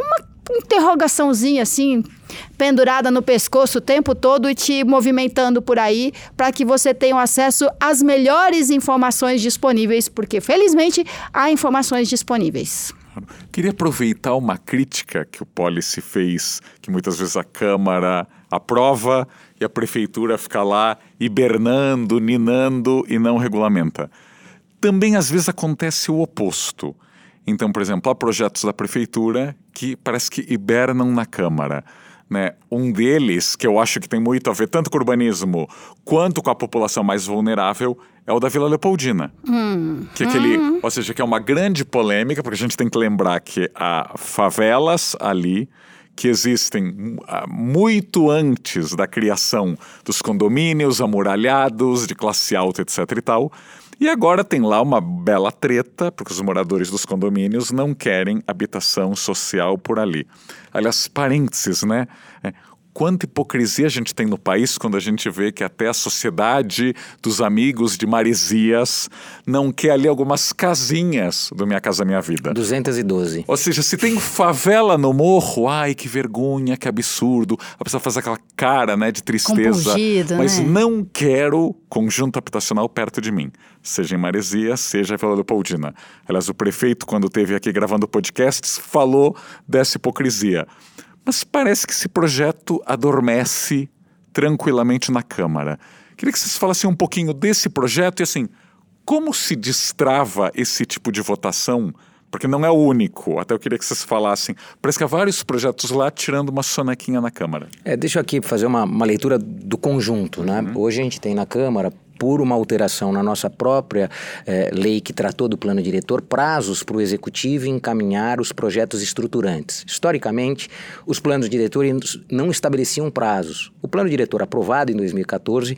interrogaçãozinha assim, pendurada no pescoço o tempo todo e te movimentando por aí para que você tenha acesso às melhores informações disponíveis, porque felizmente há informações disponíveis. Queria aproveitar uma crítica que o Policy fez, que muitas vezes a Câmara aprova e a Prefeitura fica lá hibernando, ninando e não regulamenta. Também às vezes acontece o oposto. Então, por exemplo, há projetos da Prefeitura que parece que hibernam na Câmara. Né? Um deles, que eu acho que tem muito a ver tanto com o urbanismo quanto com a população mais vulnerável, é o da Vila Leopoldina. Hum. Que é aquele, hum. Ou seja, que é uma grande polêmica, porque a gente tem que lembrar que há favelas ali que existem muito antes da criação dos condomínios amuralhados, de classe alta, etc e tal. E agora tem lá uma bela treta, porque os moradores dos condomínios não querem habitação social por ali. Aliás, parênteses, né? É, quanta hipocrisia a gente tem no país quando a gente vê que até a sociedade dos amigos de Maresias não quer ali algumas casinhas do Minha Casa Minha Vida. duzentos e doze. Ou seja, se tem favela no morro, ai, que vergonha, que absurdo. A pessoa faz aquela cara, né, de tristeza. Compungido, mas né? Não quero conjunto habitacional perto de mim. Seja em Maresias, seja em Vila Leopoldina. Aliás, o prefeito, quando esteve aqui gravando podcasts, falou dessa hipocrisia. Mas parece que esse projeto adormece tranquilamente na Câmara. Queria que vocês falassem um pouquinho desse projeto e, assim, como se destrava esse tipo de votação? Porque não é o único. Até eu queria que vocês falassem. Parece que há vários projetos lá tirando uma sonequinha na Câmara. É, deixa eu aqui fazer uma, uma leitura do conjunto, né? Uhum. Hoje a gente tem na Câmara, por uma alteração na nossa própria eh, lei que tratou do plano diretor, prazos para o Executivo encaminhar os projetos estruturantes. Historicamente, os planos diretores não estabeleciam prazos. O plano diretor aprovado em dois mil e quatorze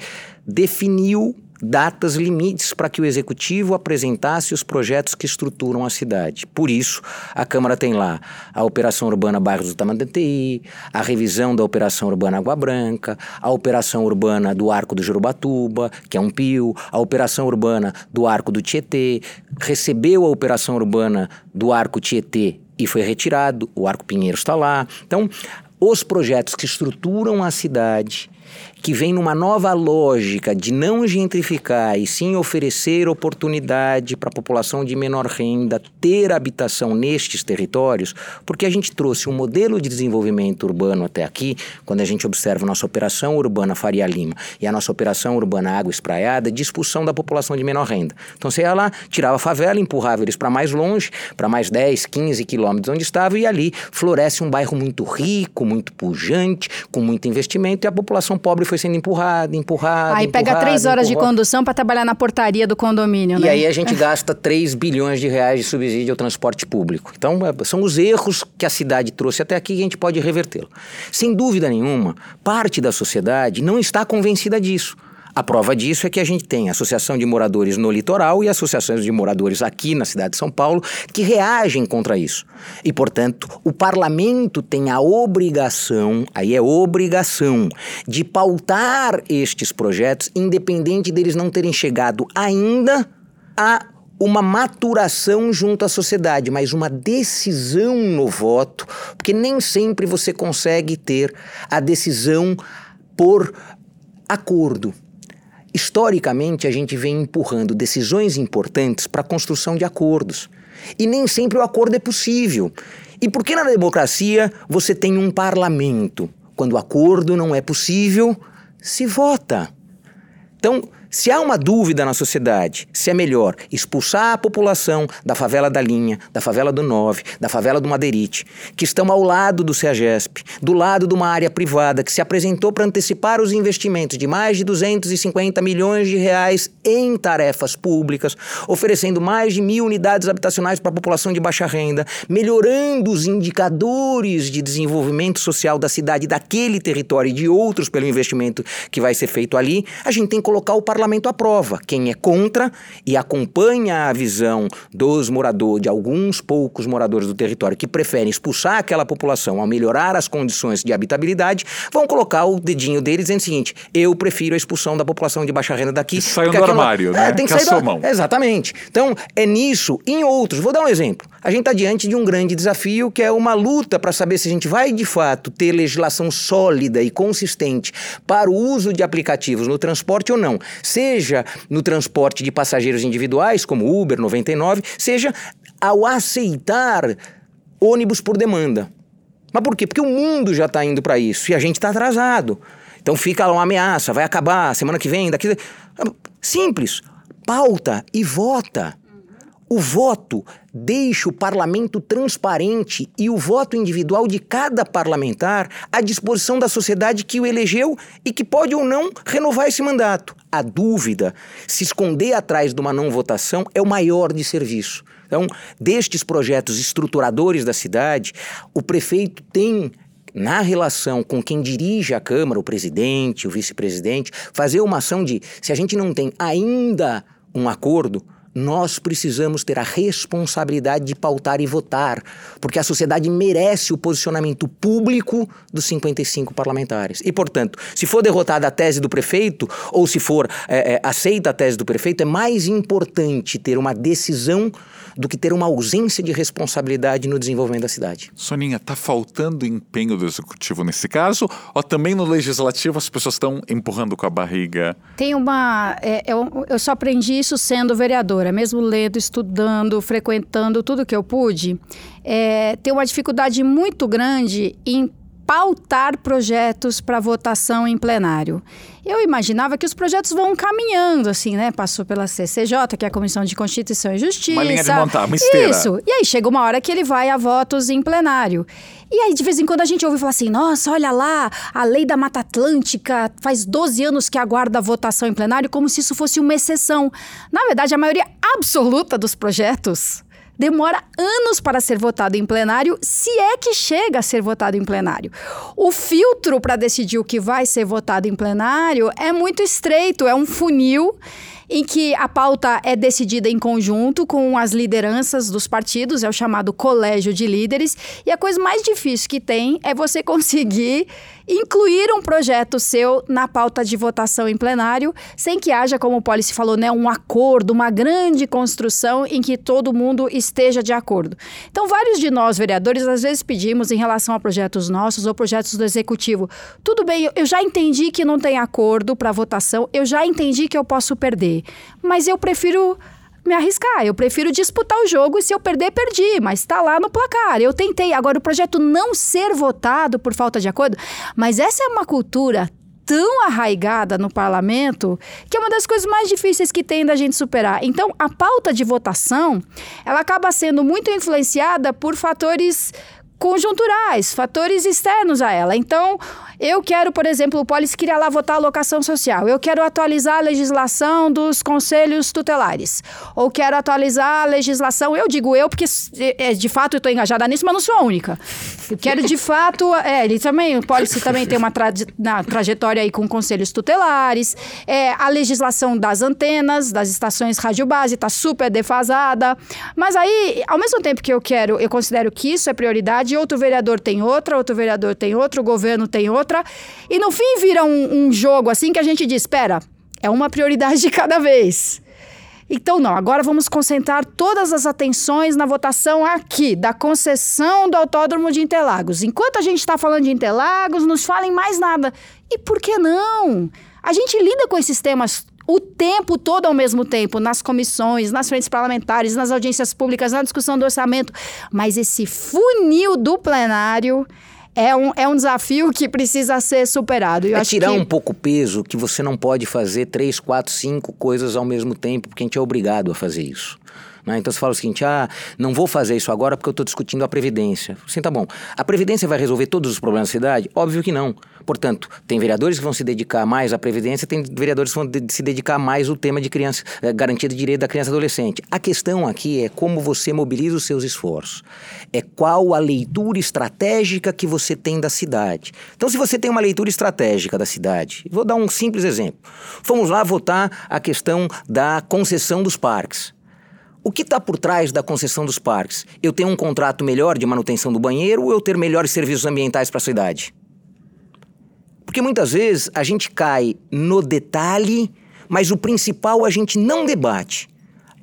definiu datas limites para que o Executivo apresentasse os projetos que estruturam a cidade. Por isso, a Câmara tem lá a Operação Urbana Bairros do Tamandanteí, a revisão da Operação Urbana Água Branca, a Operação Urbana do Arco do Jurubatuba, que é um P I U, a Operação Urbana do Arco do Tietê, recebeu a Operação Urbana do Arco Tietê e foi retirado, o Arco Pinheiro está lá. Então, os projetos que estruturam a cidade, que vem numa nova lógica de não gentrificar e sim oferecer oportunidade para a população de menor renda ter habitação nestes territórios, porque a gente trouxe um modelo de desenvolvimento urbano até aqui, quando a gente observa a nossa Operação Urbana Faria Lima e a nossa Operação Urbana Água Espraiada, de expulsão da população de menor renda. Então você ia lá, tirava a favela, empurrava eles para mais longe, para mais dez, quinze quilômetros onde estava, e ali floresce um bairro muito rico, muito pujante, com muito investimento, e a população pobre foi sendo empurrada, empurrada, Aí empurrada, pega três horas empurrada. de condução para trabalhar na portaria do condomínio, E né? aí a gente gasta três bilhões de reais de subsídio ao transporte público. Então, são os erros que a cidade trouxe até aqui e a gente pode revertê-lo. Sem dúvida nenhuma, parte da sociedade não está convencida disso. A prova disso é que a gente tem a Associação de Moradores no Litoral e associações de moradores aqui na cidade de São Paulo que reagem contra isso. E, portanto, o parlamento tem a obrigação, aí é obrigação, de pautar estes projetos, independente deles não terem chegado ainda a uma maturação junto à sociedade, mas uma decisão no voto, porque nem sempre você consegue ter a decisão por acordo. Historicamente, a gente vem empurrando decisões importantes para a construção de acordos. E nem sempre o acordo é possível. E por que na democracia você tem um parlamento? Quando o acordo não é possível, se vota. Então, se há uma dúvida na sociedade, se é melhor expulsar a população da favela da Linha, da favela do Nove, da favela do Madeirite, que estão ao lado do CEAGESP, do lado de uma área privada que se apresentou para antecipar os investimentos de mais de duzentos e cinquenta milhões de reais em tarefas públicas, oferecendo mais de mil unidades habitacionais para a população de baixa renda, melhorando os indicadores de desenvolvimento social da cidade, daquele território e de outros pelo investimento que vai ser feito ali, a gente tem que colocar o parlamento Parlamento aprova. Quem é contra e acompanha a visão dos moradores, de alguns poucos moradores do território que preferem expulsar aquela população ao melhorar as condições de habitabilidade, vão colocar o dedinho deles dizendo o seguinte: eu prefiro a expulsão da população de baixa renda daqui. Saiu do armário, né? É, tem que sair do... Exatamente. Então, é nisso e em outros. Vou dar um exemplo. A gente está diante de um grande desafio, que é uma luta para saber se a gente vai, de fato, ter legislação sólida e consistente para o uso de aplicativos no transporte ou não. Seja no transporte de passageiros individuais, como Uber noventa e nove, seja ao aceitar ônibus por demanda. Mas por quê? Porque o mundo já está indo para isso e a gente está atrasado. Então fica lá uma ameaça, vai acabar semana que vem, daqui... Simples. Pauta e vota. O voto deixa o parlamento transparente e o voto individual de cada parlamentar à disposição da sociedade que o elegeu e que pode ou não renovar esse mandato. A dúvida, se esconder atrás de uma não votação, é o maior desserviço. Então, destes projetos estruturadores da cidade, o prefeito tem, na relação com quem dirige a Câmara, o presidente, o vice-presidente, fazer uma ação de, se a gente não tem ainda um acordo, nós precisamos ter a responsabilidade de pautar e votar, porque a sociedade merece o posicionamento público dos cinquenta e cinco parlamentares. E, portanto, se for derrotada a tese do prefeito, ou se for é, é, aceita a tese do prefeito, é mais importante ter uma decisão do que ter uma ausência de responsabilidade no desenvolvimento da cidade. Soninha, está faltando empenho do executivo nesse caso? Ou também no legislativo as pessoas estão empurrando com a barriga? Tem uma... É, eu, eu só aprendi isso sendo vereadora, mesmo lendo, estudando, frequentando tudo que eu pude. É, tem uma dificuldade muito grande em pautar projetos para votação em plenário. Eu imaginava que os projetos vão caminhando, assim, né? Passou pela C C J, que é a Comissão de Constituição e Justiça. Uma linha de montar, uma esteira. Isso. E aí chega uma hora que ele vai a votos em plenário. E aí, de vez em quando, a gente ouve falar assim, nossa, olha lá, a lei da Mata Atlântica faz doze anos que aguarda a votação em plenário, como se isso fosse uma exceção. Na verdade, a maioria absoluta dos projetos demora anos para ser votado em plenário, se é que chega a ser votado em plenário. O filtro para decidir o que vai ser votado em plenário é muito estreito, é um funil em que a pauta é decidida em conjunto com as lideranças dos partidos, é o chamado colégio de líderes, e a coisa mais difícil que tem é você conseguir incluir um projeto seu na pauta de votação em plenário, sem que haja, como o Policy falou, né, um acordo, uma grande construção em que todo mundo esteja de acordo. Então, vários de nós, vereadores, às vezes pedimos em relação a projetos nossos ou projetos do Executivo, tudo bem, eu já entendi que não tem acordo para votação, eu já entendi que eu posso perder, mas eu prefiro me arriscar, eu prefiro disputar o jogo e se eu perder, perdi, mas está lá no placar, eu tentei. Agora, o projeto não ser votado por falta de acordo, mas essa é uma cultura tão arraigada no parlamento que é uma das coisas mais difíceis que tem da gente superar. Então, a pauta de votação, ela acaba sendo muito influenciada por fatores conjunturais, fatores externos a ela. Então, eu quero, por exemplo, o Policy queria lá votar a alocação social. Eu quero atualizar a legislação dos conselhos tutelares. Ou quero atualizar a legislação, eu digo eu, porque de fato eu estou engajada nisso, mas não sou a única. Eu quero de fato, é, ele também, o Policy também tem uma tra na, trajetória aí com conselhos tutelares. É, a legislação das antenas, das estações rádio base, está super defasada. Mas aí, ao mesmo tempo que eu quero, eu considero que isso é prioridade, outro vereador tem outra, outro vereador tem outra, o governo tem outra. E no fim vira um, um jogo assim que a gente diz, espera, é uma prioridade de cada vez. Então não, agora vamos concentrar todas as atenções na votação aqui, da concessão do Autódromo de Interlagos. Enquanto a gente está falando de Interlagos, não se fala em mais nada. E por que não? A gente lida com esses temas o tempo todo ao mesmo tempo, nas comissões, nas frentes parlamentares, nas audiências públicas, na discussão do orçamento. Mas esse funil do plenário é um, é um desafio que precisa ser superado. Eu é acho tirar que... um pouco o peso que você não pode fazer três, quatro, cinco coisas ao mesmo tempo, porque a gente é obrigado a fazer isso. Né? Então você fala o seguinte, ah, não vou fazer isso agora porque eu estou discutindo a Previdência. Sim, tá bom. A Previdência vai resolver todos os problemas da cidade? Óbvio que não. Portanto, tem vereadores que vão se dedicar mais à Previdência, tem vereadores que vão de se dedicar mais ao tema de criança, eh, garantia de direito da criança e adolescente. A questão aqui é como você mobiliza os seus esforços. É qual a leitura estratégica que você tem da cidade. Então, se você tem uma leitura estratégica da cidade, vou dar um simples exemplo. Vamos lá votar a questão da concessão dos parques. O que está por trás da concessão dos parques? Eu tenho um contrato melhor de manutenção do banheiro ou eu ter melhores serviços ambientais para a cidade? Porque muitas vezes a gente cai no detalhe, mas o principal a gente não debate.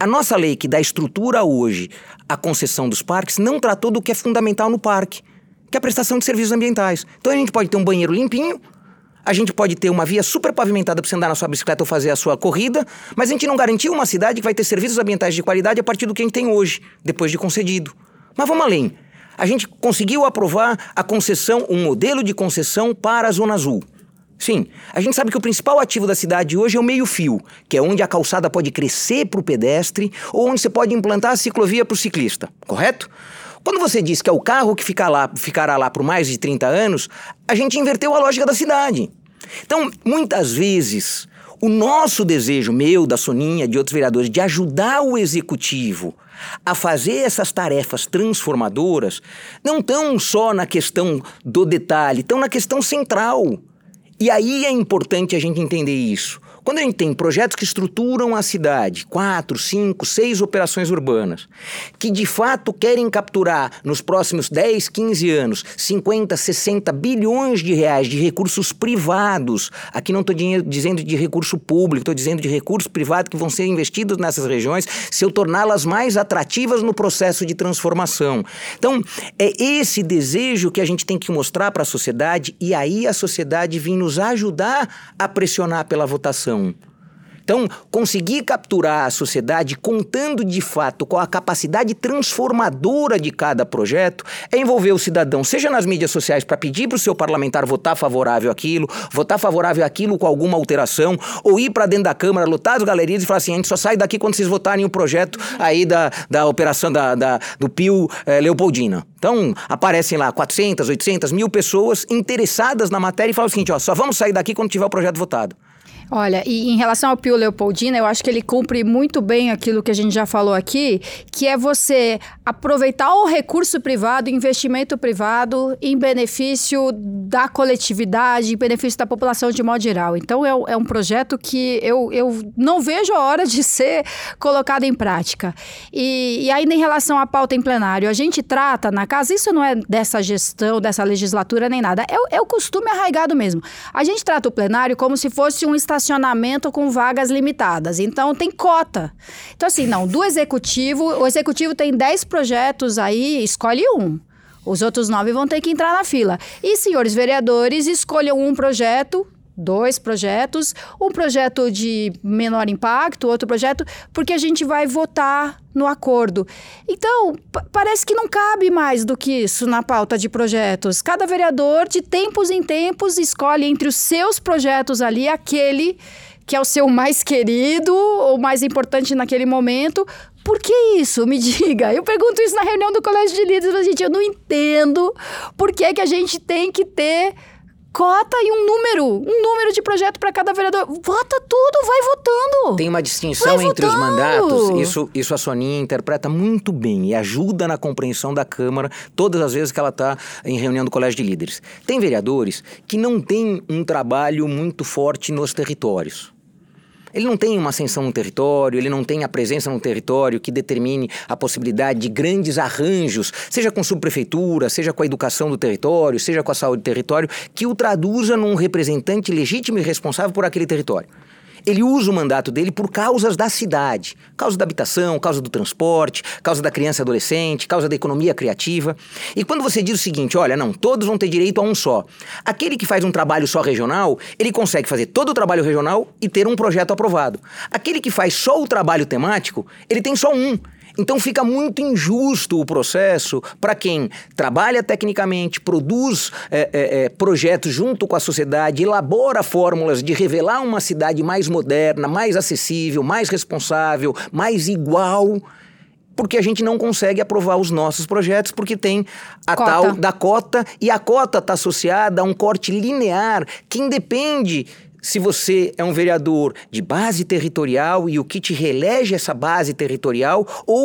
A nossa lei que dá estrutura hoje à concessão dos parques não tratou do que é fundamental no parque, que é a prestação de serviços ambientais. Então a gente pode ter um banheiro limpinho, a gente pode ter uma via super pavimentada para você andar na sua bicicleta ou fazer a sua corrida, mas a gente não garantiu uma cidade que vai ter serviços ambientais de qualidade a partir do que a gente tem hoje, depois de concedido. Mas vamos além. A gente conseguiu aprovar a concessão, um modelo de concessão para a Zona Azul. Sim, a gente sabe que o principal ativo da cidade hoje é o meio-fio, que é onde a calçada pode crescer para o pedestre ou onde você pode implantar a ciclovia para o ciclista, correto? Quando você diz que é o carro que fica lá, ficará lá por mais de trinta anos, a gente inverteu a lógica da cidade. Então, muitas vezes, o nosso desejo, meu, da Soninha, de outros vereadores, de ajudar o executivo a fazer essas tarefas transformadoras, não estão só na questão do detalhe, estão na questão central. E aí é importante a gente entender isso. Quando a gente tem projetos que estruturam a cidade, quatro, cinco, seis operações urbanas, que de fato querem capturar nos próximos dez, quinze anos cinquenta, sessenta bilhões de reais de recursos privados, aqui não estou dizendo de recurso público, estou dizendo de recursos privados que vão ser investidos nessas regiões se eu torná-las mais atrativas no processo de transformação. Então, é esse desejo que a gente tem que mostrar para a sociedade e aí a sociedade vir nos ajudar a pressionar pela votação. Então, conseguir capturar a sociedade contando de fato com a capacidade transformadora de cada projeto é envolver o cidadão, seja nas mídias sociais para pedir para o seu parlamentar votar favorável àquilo, votar favorável àquilo com alguma alteração, ou ir para dentro da Câmara, lotar as galerias e falar assim, a gente só sai daqui quando vocês votarem o projeto aí da, da operação da, da, do Pio eh, Leopoldina. Então, aparecem lá quatrocentas, oitocentas mil pessoas interessadas na matéria e falam o seguinte, ó, só vamos sair daqui quando tiver o projeto votado. Olha, e em relação ao Pio Leopoldina, eu acho que ele cumpre muito bem aquilo que a gente já falou aqui, que é você aproveitar o recurso privado, investimento privado em benefício da coletividade, em benefício da população de modo geral. Então, é, é um projeto que eu, eu não vejo a hora de ser colocado em prática. E, e ainda em relação à pauta em plenário, a gente trata na casa, isso não é dessa gestão, dessa legislatura nem nada, é, é o costume arraigado mesmo. A gente trata o plenário como se fosse um estacionamento estacionamento com vagas limitadas. Então, tem cota. Então, assim, não, do executivo, o executivo tem dez projetos aí, escolhe um. Os outros nove vão ter que entrar na fila. E, senhores vereadores, escolham um projeto, dois projetos, um projeto de menor impacto, outro projeto, porque a gente vai votar no acordo. Então, p- parece que não cabe mais do que isso na pauta de projetos. Cada vereador, de tempos em tempos, escolhe entre os seus projetos ali aquele que é o seu mais querido ou mais importante naquele momento. Por que isso? Me diga. Eu pergunto isso na reunião do Colégio de Líderes, mas, gente, eu não entendo por que que a gente tem que ter cota e um número, um número de projeto para cada vereador. Vota tudo, vai votando. Tem uma distinção vai entre votando. os mandatos. Isso, isso a Soninha interpreta muito bem e ajuda na compreensão da Câmara todas as vezes que ela está em reunião do Colégio de Líderes. Tem vereadores que não têm um trabalho muito forte nos territórios. Ele não tem uma ascensão no território, ele não tem a presença no território que determine a possibilidade de grandes arranjos, seja com subprefeitura, seja com a educação do território, seja com a saúde do território, que o traduza num representante legítimo e responsável por aquele território. Ele usa o mandato dele por causas da cidade, causa da habitação, causa do transporte, causa da criança e adolescente, causa da economia criativa. E quando você diz o seguinte, olha, não, todos vão ter direito a um só. Aquele que faz um trabalho só regional, ele consegue fazer todo o trabalho regional e ter um projeto aprovado. Aquele que faz só o trabalho temático, ele tem só um. Então fica muito injusto o processo para quem trabalha tecnicamente, produz é, é, é, projetos junto com a sociedade, elabora fórmulas de revelar uma cidade mais moderna, mais acessível, mais responsável, mais igual, porque a gente não consegue aprovar os nossos projetos porque tem a Cota. tal da cota e a cota está associada a um corte linear que independe se você é um vereador de base territorial e o que te reelege essa base territorial ou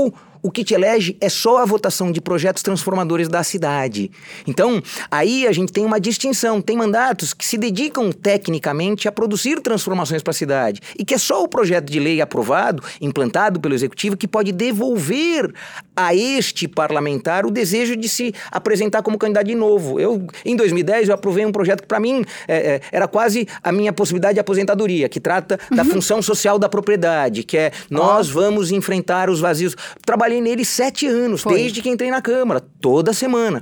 o que te elege é só a votação de projetos transformadores da cidade. Então, aí a gente tem uma distinção. Tem mandatos que se dedicam tecnicamente a produzir transformações para a cidade e que é só o projeto de lei aprovado, implantado pelo Executivo, que pode devolver a este parlamentar o desejo de se apresentar como candidato de novo. Eu, em dois mil e dez, eu aprovei um projeto que, para mim, é, é, era quase a minha possibilidade de aposentadoria, que trata uhum. da função social da propriedade, que é nós oh. vamos enfrentar os vazios. Trabalhei nele sete anos, Foi. desde que entrei na Câmara, toda semana.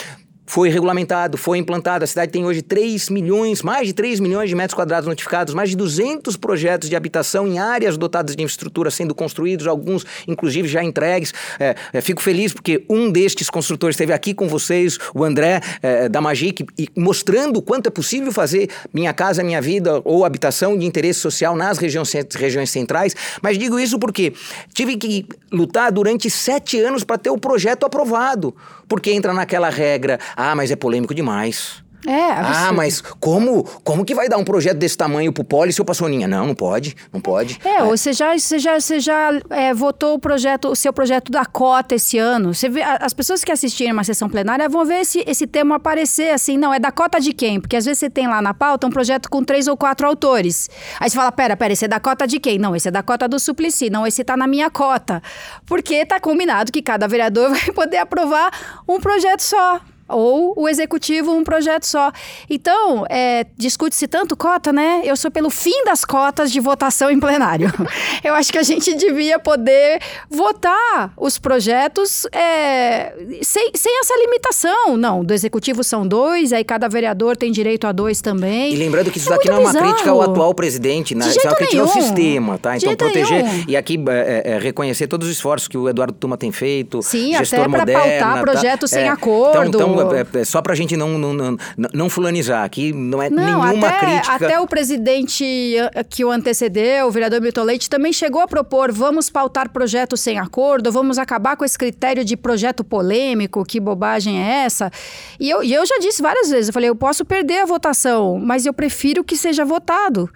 Foi regulamentado, foi implantado. A cidade tem hoje três milhões, mais de três milhões de metros quadrados notificados, mais de duzentos projetos de habitação em áreas dotadas de infraestrutura sendo construídos, alguns inclusive já entregues. É, é, fico feliz porque um destes construtores esteve aqui com vocês, o André é, da Magic, e mostrando o quanto é possível fazer Minha Casa Minha Vida ou habitação de interesse social nas regiões, regiões centrais. Mas digo isso porque tive que lutar durante sete anos para ter o projeto aprovado, porque entra naquela regra. Ah, mas é polêmico demais. É, ah, mas como, como que vai dar um projeto desse tamanho pro Poli, seu Passoninha? Não, não pode, não pode. É, é. Ou você já, você já, você já é, votou o projeto, o seu projeto da cota esse ano. Você vê, as pessoas que assistirem uma sessão plenária vão ver esse, esse tema aparecer assim, não, é da cota de quem? Porque às vezes você tem lá na pauta um projeto com três ou quatro autores. Aí você fala, pera, pera, esse é da cota de quem? Não, esse é da cota do Suplicy, não, esse tá na minha cota. Porque tá combinado que cada vereador vai poder aprovar um projeto só. Ou o executivo um projeto só. Então, é, discute-se tanto cota, né? Eu sou pelo fim das cotas de votação em plenário. Eu acho que a gente devia poder votar os projetos é, sem, sem essa limitação. Não, do executivo são dois, aí cada vereador tem direito a dois também. E lembrando que isso é daqui não é uma bizarro. crítica ao atual presidente, né? Isso é uma crítica ao sistema, tá? Então, proteger nenhum. E aqui é, é, reconhecer todos os esforços que o Eduardo Tuma tem feito. Sim, gestor até para pautar projetos tá? sem é, acordo. Então, então É, é só pra gente não, não, não, não fulanizar. Aqui não é não, nenhuma até, crítica. Até o presidente que o antecedeu, o vereador Milton Leite, também chegou a propor, vamos pautar projetos sem acordo, vamos acabar com esse critério de projeto polêmico, que bobagem é essa? E eu, e eu já disse várias vezes, eu falei, eu posso perder a votação, mas eu prefiro que seja votado.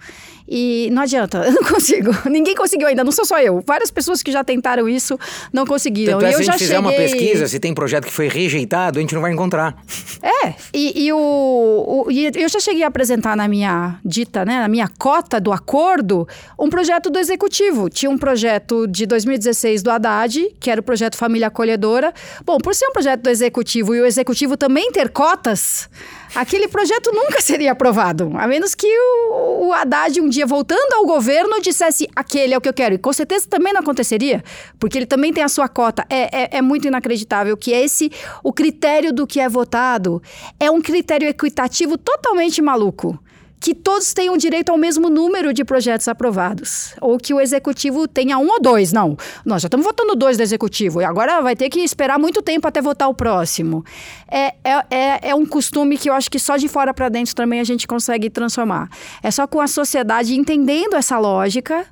E não adianta, eu não consigo. Ninguém conseguiu ainda, não sou só eu. Várias pessoas que já tentaram isso não conseguiram. Tanto é, e eu se a gente já fizer cheguei... uma pesquisa, se tem projeto que foi rejeitado, a gente não vai encontrar. É, e, e, o, o, e eu já cheguei a apresentar na minha dita, né, na minha cota do acordo, um projeto do Executivo. Tinha um projeto de dois mil e dezesseis do Haddad, que era o projeto Família Acolhedora. Bom, por ser um projeto do Executivo e o Executivo também ter cotas, aquele projeto nunca seria aprovado. A menos que o, o Haddad, um dia voltando ao governo, dissesse, aquele é o que eu quero. E com certeza também não aconteceria, porque ele também tem a sua cota. É, é, é muito inacreditável que esse, o critério do que é votado, é um critério equitativo totalmente maluco. Que todos tenham direito ao mesmo número de projetos aprovados. Ou que o executivo tenha um ou dois. Não, nós já estamos votando dois do executivo. E agora vai ter que esperar muito tempo até votar o próximo. É, é, é, é um costume que eu acho que só de fora para dentro também a gente consegue transformar. É só com a sociedade entendendo essa lógica.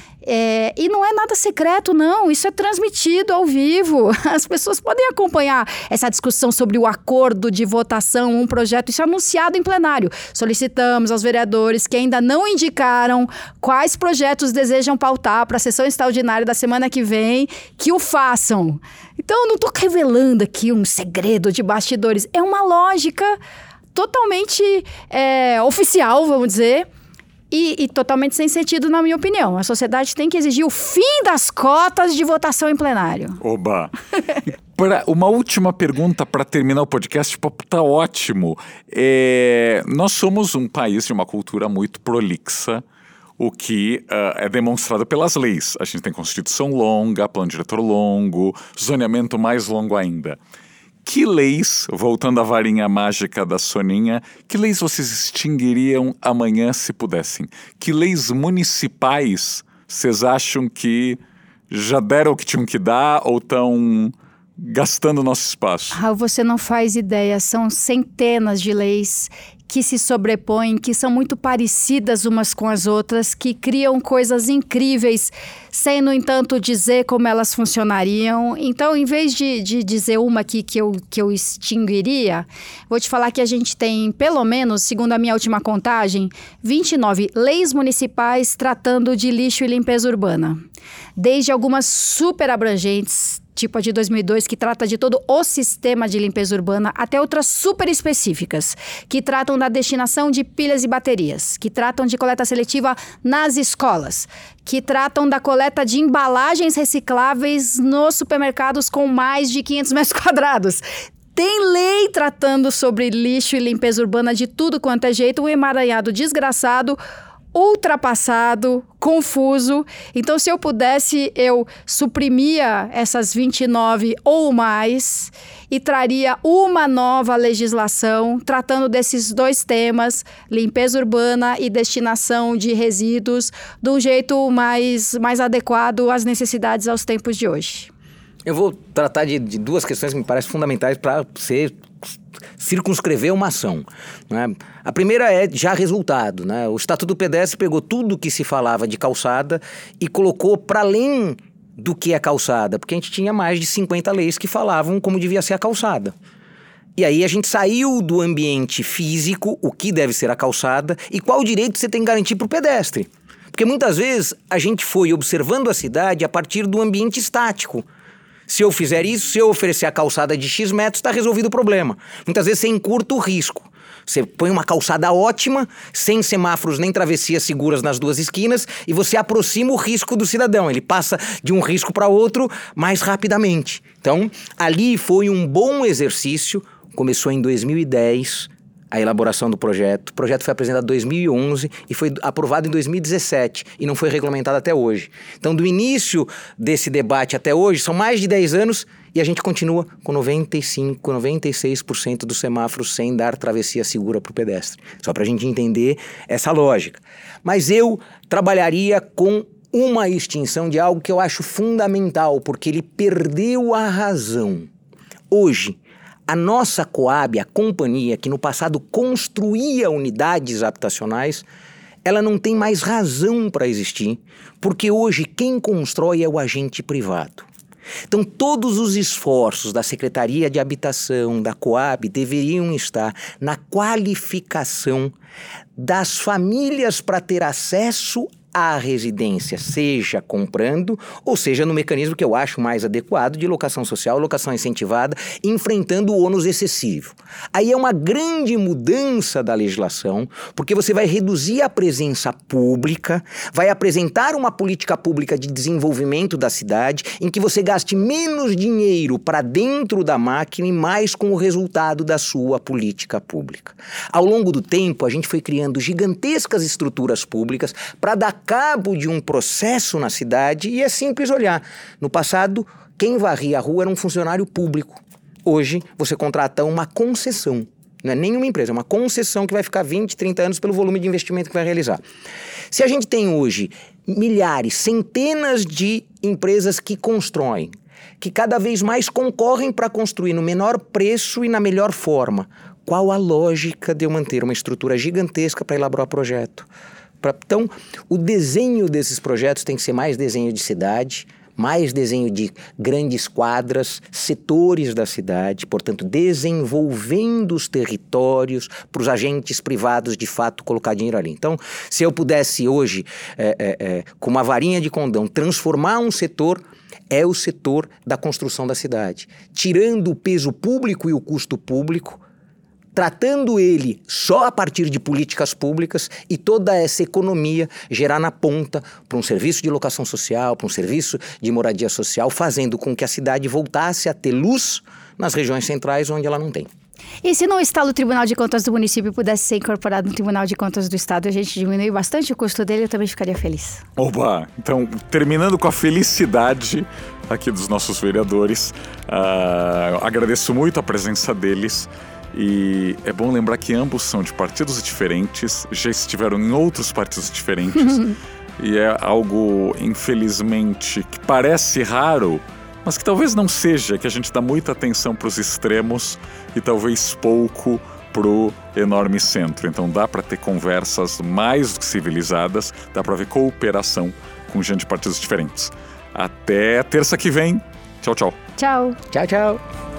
É, e não é nada secreto, não. Isso é transmitido ao vivo. As pessoas podem acompanhar essa discussão sobre o acordo de votação, um projeto. Isso é anunciado em plenário. Solicitamos aos vereadores que ainda não indicaram quais projetos desejam pautar para a sessão extraordinária da semana que vem, que o façam. Então, eu não estou revelando aqui um segredo de bastidores. É uma lógica totalmente é, oficial, vamos dizer, E, e totalmente sem sentido, na minha opinião. A sociedade tem que exigir o fim das cotas de votação em plenário. Oba! Pra, uma última pergunta para terminar o podcast, o papo tá ótimo. É, nós somos um país de uma cultura muito prolixa, o que uh, é demonstrado pelas leis. A gente tem Constituição longa, plano diretor longo, zoneamento mais longo ainda. Que leis, voltando à varinha mágica da Soninha, que leis vocês extinguiriam amanhã se pudessem? Que leis municipais vocês acham que já deram o que tinham que dar ou estão gastando o nosso espaço? Ah, você não faz ideia, são centenas de leis que se sobrepõem, que são muito parecidas umas com as outras, que criam coisas incríveis, sem, no entanto, dizer como elas funcionariam. Então, em vez de, de dizer uma aqui que eu, que eu extinguiria, vou te falar que a gente tem, pelo menos, segundo a minha última contagem, vinte e nove leis municipais tratando de lixo e limpeza urbana. Desde algumas super abrangentes, tipo a de dois mil e dois, que trata de todo o sistema de limpeza urbana, até outras super específicas, que tratam da destinação de pilhas e baterias, que tratam de coleta seletiva nas escolas, que tratam da coleta de embalagens recicláveis nos supermercados com mais de quinhentos metros quadrados. Tem lei tratando sobre lixo e limpeza urbana de tudo quanto é jeito, um emaranhado desgraçado, ultrapassado, confuso. Então, se eu pudesse, eu suprimia essas vinte e nove ou mais e traria uma nova legislação tratando desses dois temas, limpeza urbana e destinação de resíduos, de um jeito mais, mais adequado às necessidades aos tempos de hoje. Eu vou tratar de, de duas questões que me parecem fundamentais para você circunscrever uma ação, né? A primeira é já resultado, né? O Estatuto do Pedestre pegou tudo que se falava de calçada e colocou para além do que é calçada, porque a gente tinha mais de cinquenta leis que falavam como devia ser a calçada. E aí a gente saiu do ambiente físico, o que deve ser a calçada, e qual direito você tem que garantir para o pedestre. Porque muitas vezes a gente foi observando a cidade a partir do ambiente estático. Se eu fizer isso, se eu oferecer a calçada de X metros, está resolvido o problema. Muitas vezes você encurta o risco. Você põe uma calçada ótima, sem semáforos nem travessias seguras nas duas esquinas, e você aproxima o risco do cidadão. Ele passa de um risco para outro mais rapidamente. Então, ali foi um bom exercício. Começou em dois mil e dez a elaboração do projeto. O projeto foi apresentado em dois mil e onze e foi aprovado em dois mil e dezessete e não foi regulamentado até hoje. Então, do início desse debate até hoje, são mais de dez anos e a gente continua com noventa e cinco, noventa e seis por cento dos semáforos sem dar travessia segura para o pedestre. Só para a gente entender essa lógica. Mas eu trabalharia com uma extinção de algo que eu acho fundamental, porque ele perdeu a razão. Hoje, a nossa Coab, a companhia que no passado construía unidades habitacionais, ela não tem mais razão para existir, porque hoje quem constrói é o agente privado. Então todos os esforços da Secretaria de Habitação, da Coab, deveriam estar na qualificação das famílias para ter acesso à residência, seja comprando, ou seja no mecanismo que eu acho mais adequado de locação social, locação incentivada, enfrentando o ônus excessivo. Aí é uma grande mudança da legislação, porque você vai reduzir a presença pública, vai apresentar uma política pública de desenvolvimento da cidade, em que você gaste menos dinheiro para dentro da máquina e mais com o resultado da sua política pública. Ao longo do tempo, a gente foi criando gigantescas estruturas públicas para dar cabo de um processo na cidade, e é simples olhar. No passado, quem varria a rua era um funcionário público. Hoje, você contrata uma concessão. Não é nenhuma empresa, é uma concessão que vai ficar vinte, trinta anos pelo volume de investimento que vai realizar. Se a gente tem hoje milhares, centenas de empresas que constroem, que cada vez mais concorrem para construir no menor preço e na melhor forma, qual a lógica de eu manter uma estrutura gigantesca para elaborar projeto? Então, o desenho desses projetos tem que ser mais desenho de cidade, mais desenho de grandes quadras, setores da cidade, portanto, desenvolvendo os territórios para os agentes privados, de fato, colocar dinheiro ali. Então, se eu pudesse hoje, é, é, é, com uma varinha de condão, transformar um setor, é o setor da construção da cidade, tirando o peso público e o custo público, tratando ele só a partir de políticas públicas e toda essa economia gerar na ponta para um serviço de locação social, para um serviço de moradia social, fazendo com que a cidade voltasse a ter luz nas regiões centrais onde ela não tem. E se no estado do Tribunal de Contas do município pudesse ser incorporado no Tribunal de Contas do Estado e a gente diminuir bastante o custo dele, eu também ficaria feliz. Oba! Então, terminando com a felicidade aqui dos nossos vereadores, uh, agradeço muito a presença deles. E é bom lembrar que ambos são de partidos diferentes, já estiveram em outros partidos diferentes. E é algo, infelizmente, que parece raro, mas que talvez não seja, que a gente dá muita atenção para os extremos e talvez pouco para o enorme centro. Então dá para ter conversas mais civilizadas, dá para ver cooperação com gente de partidos diferentes. Até terça que vem. Tchau, tchau. Tchau. Tchau, tchau.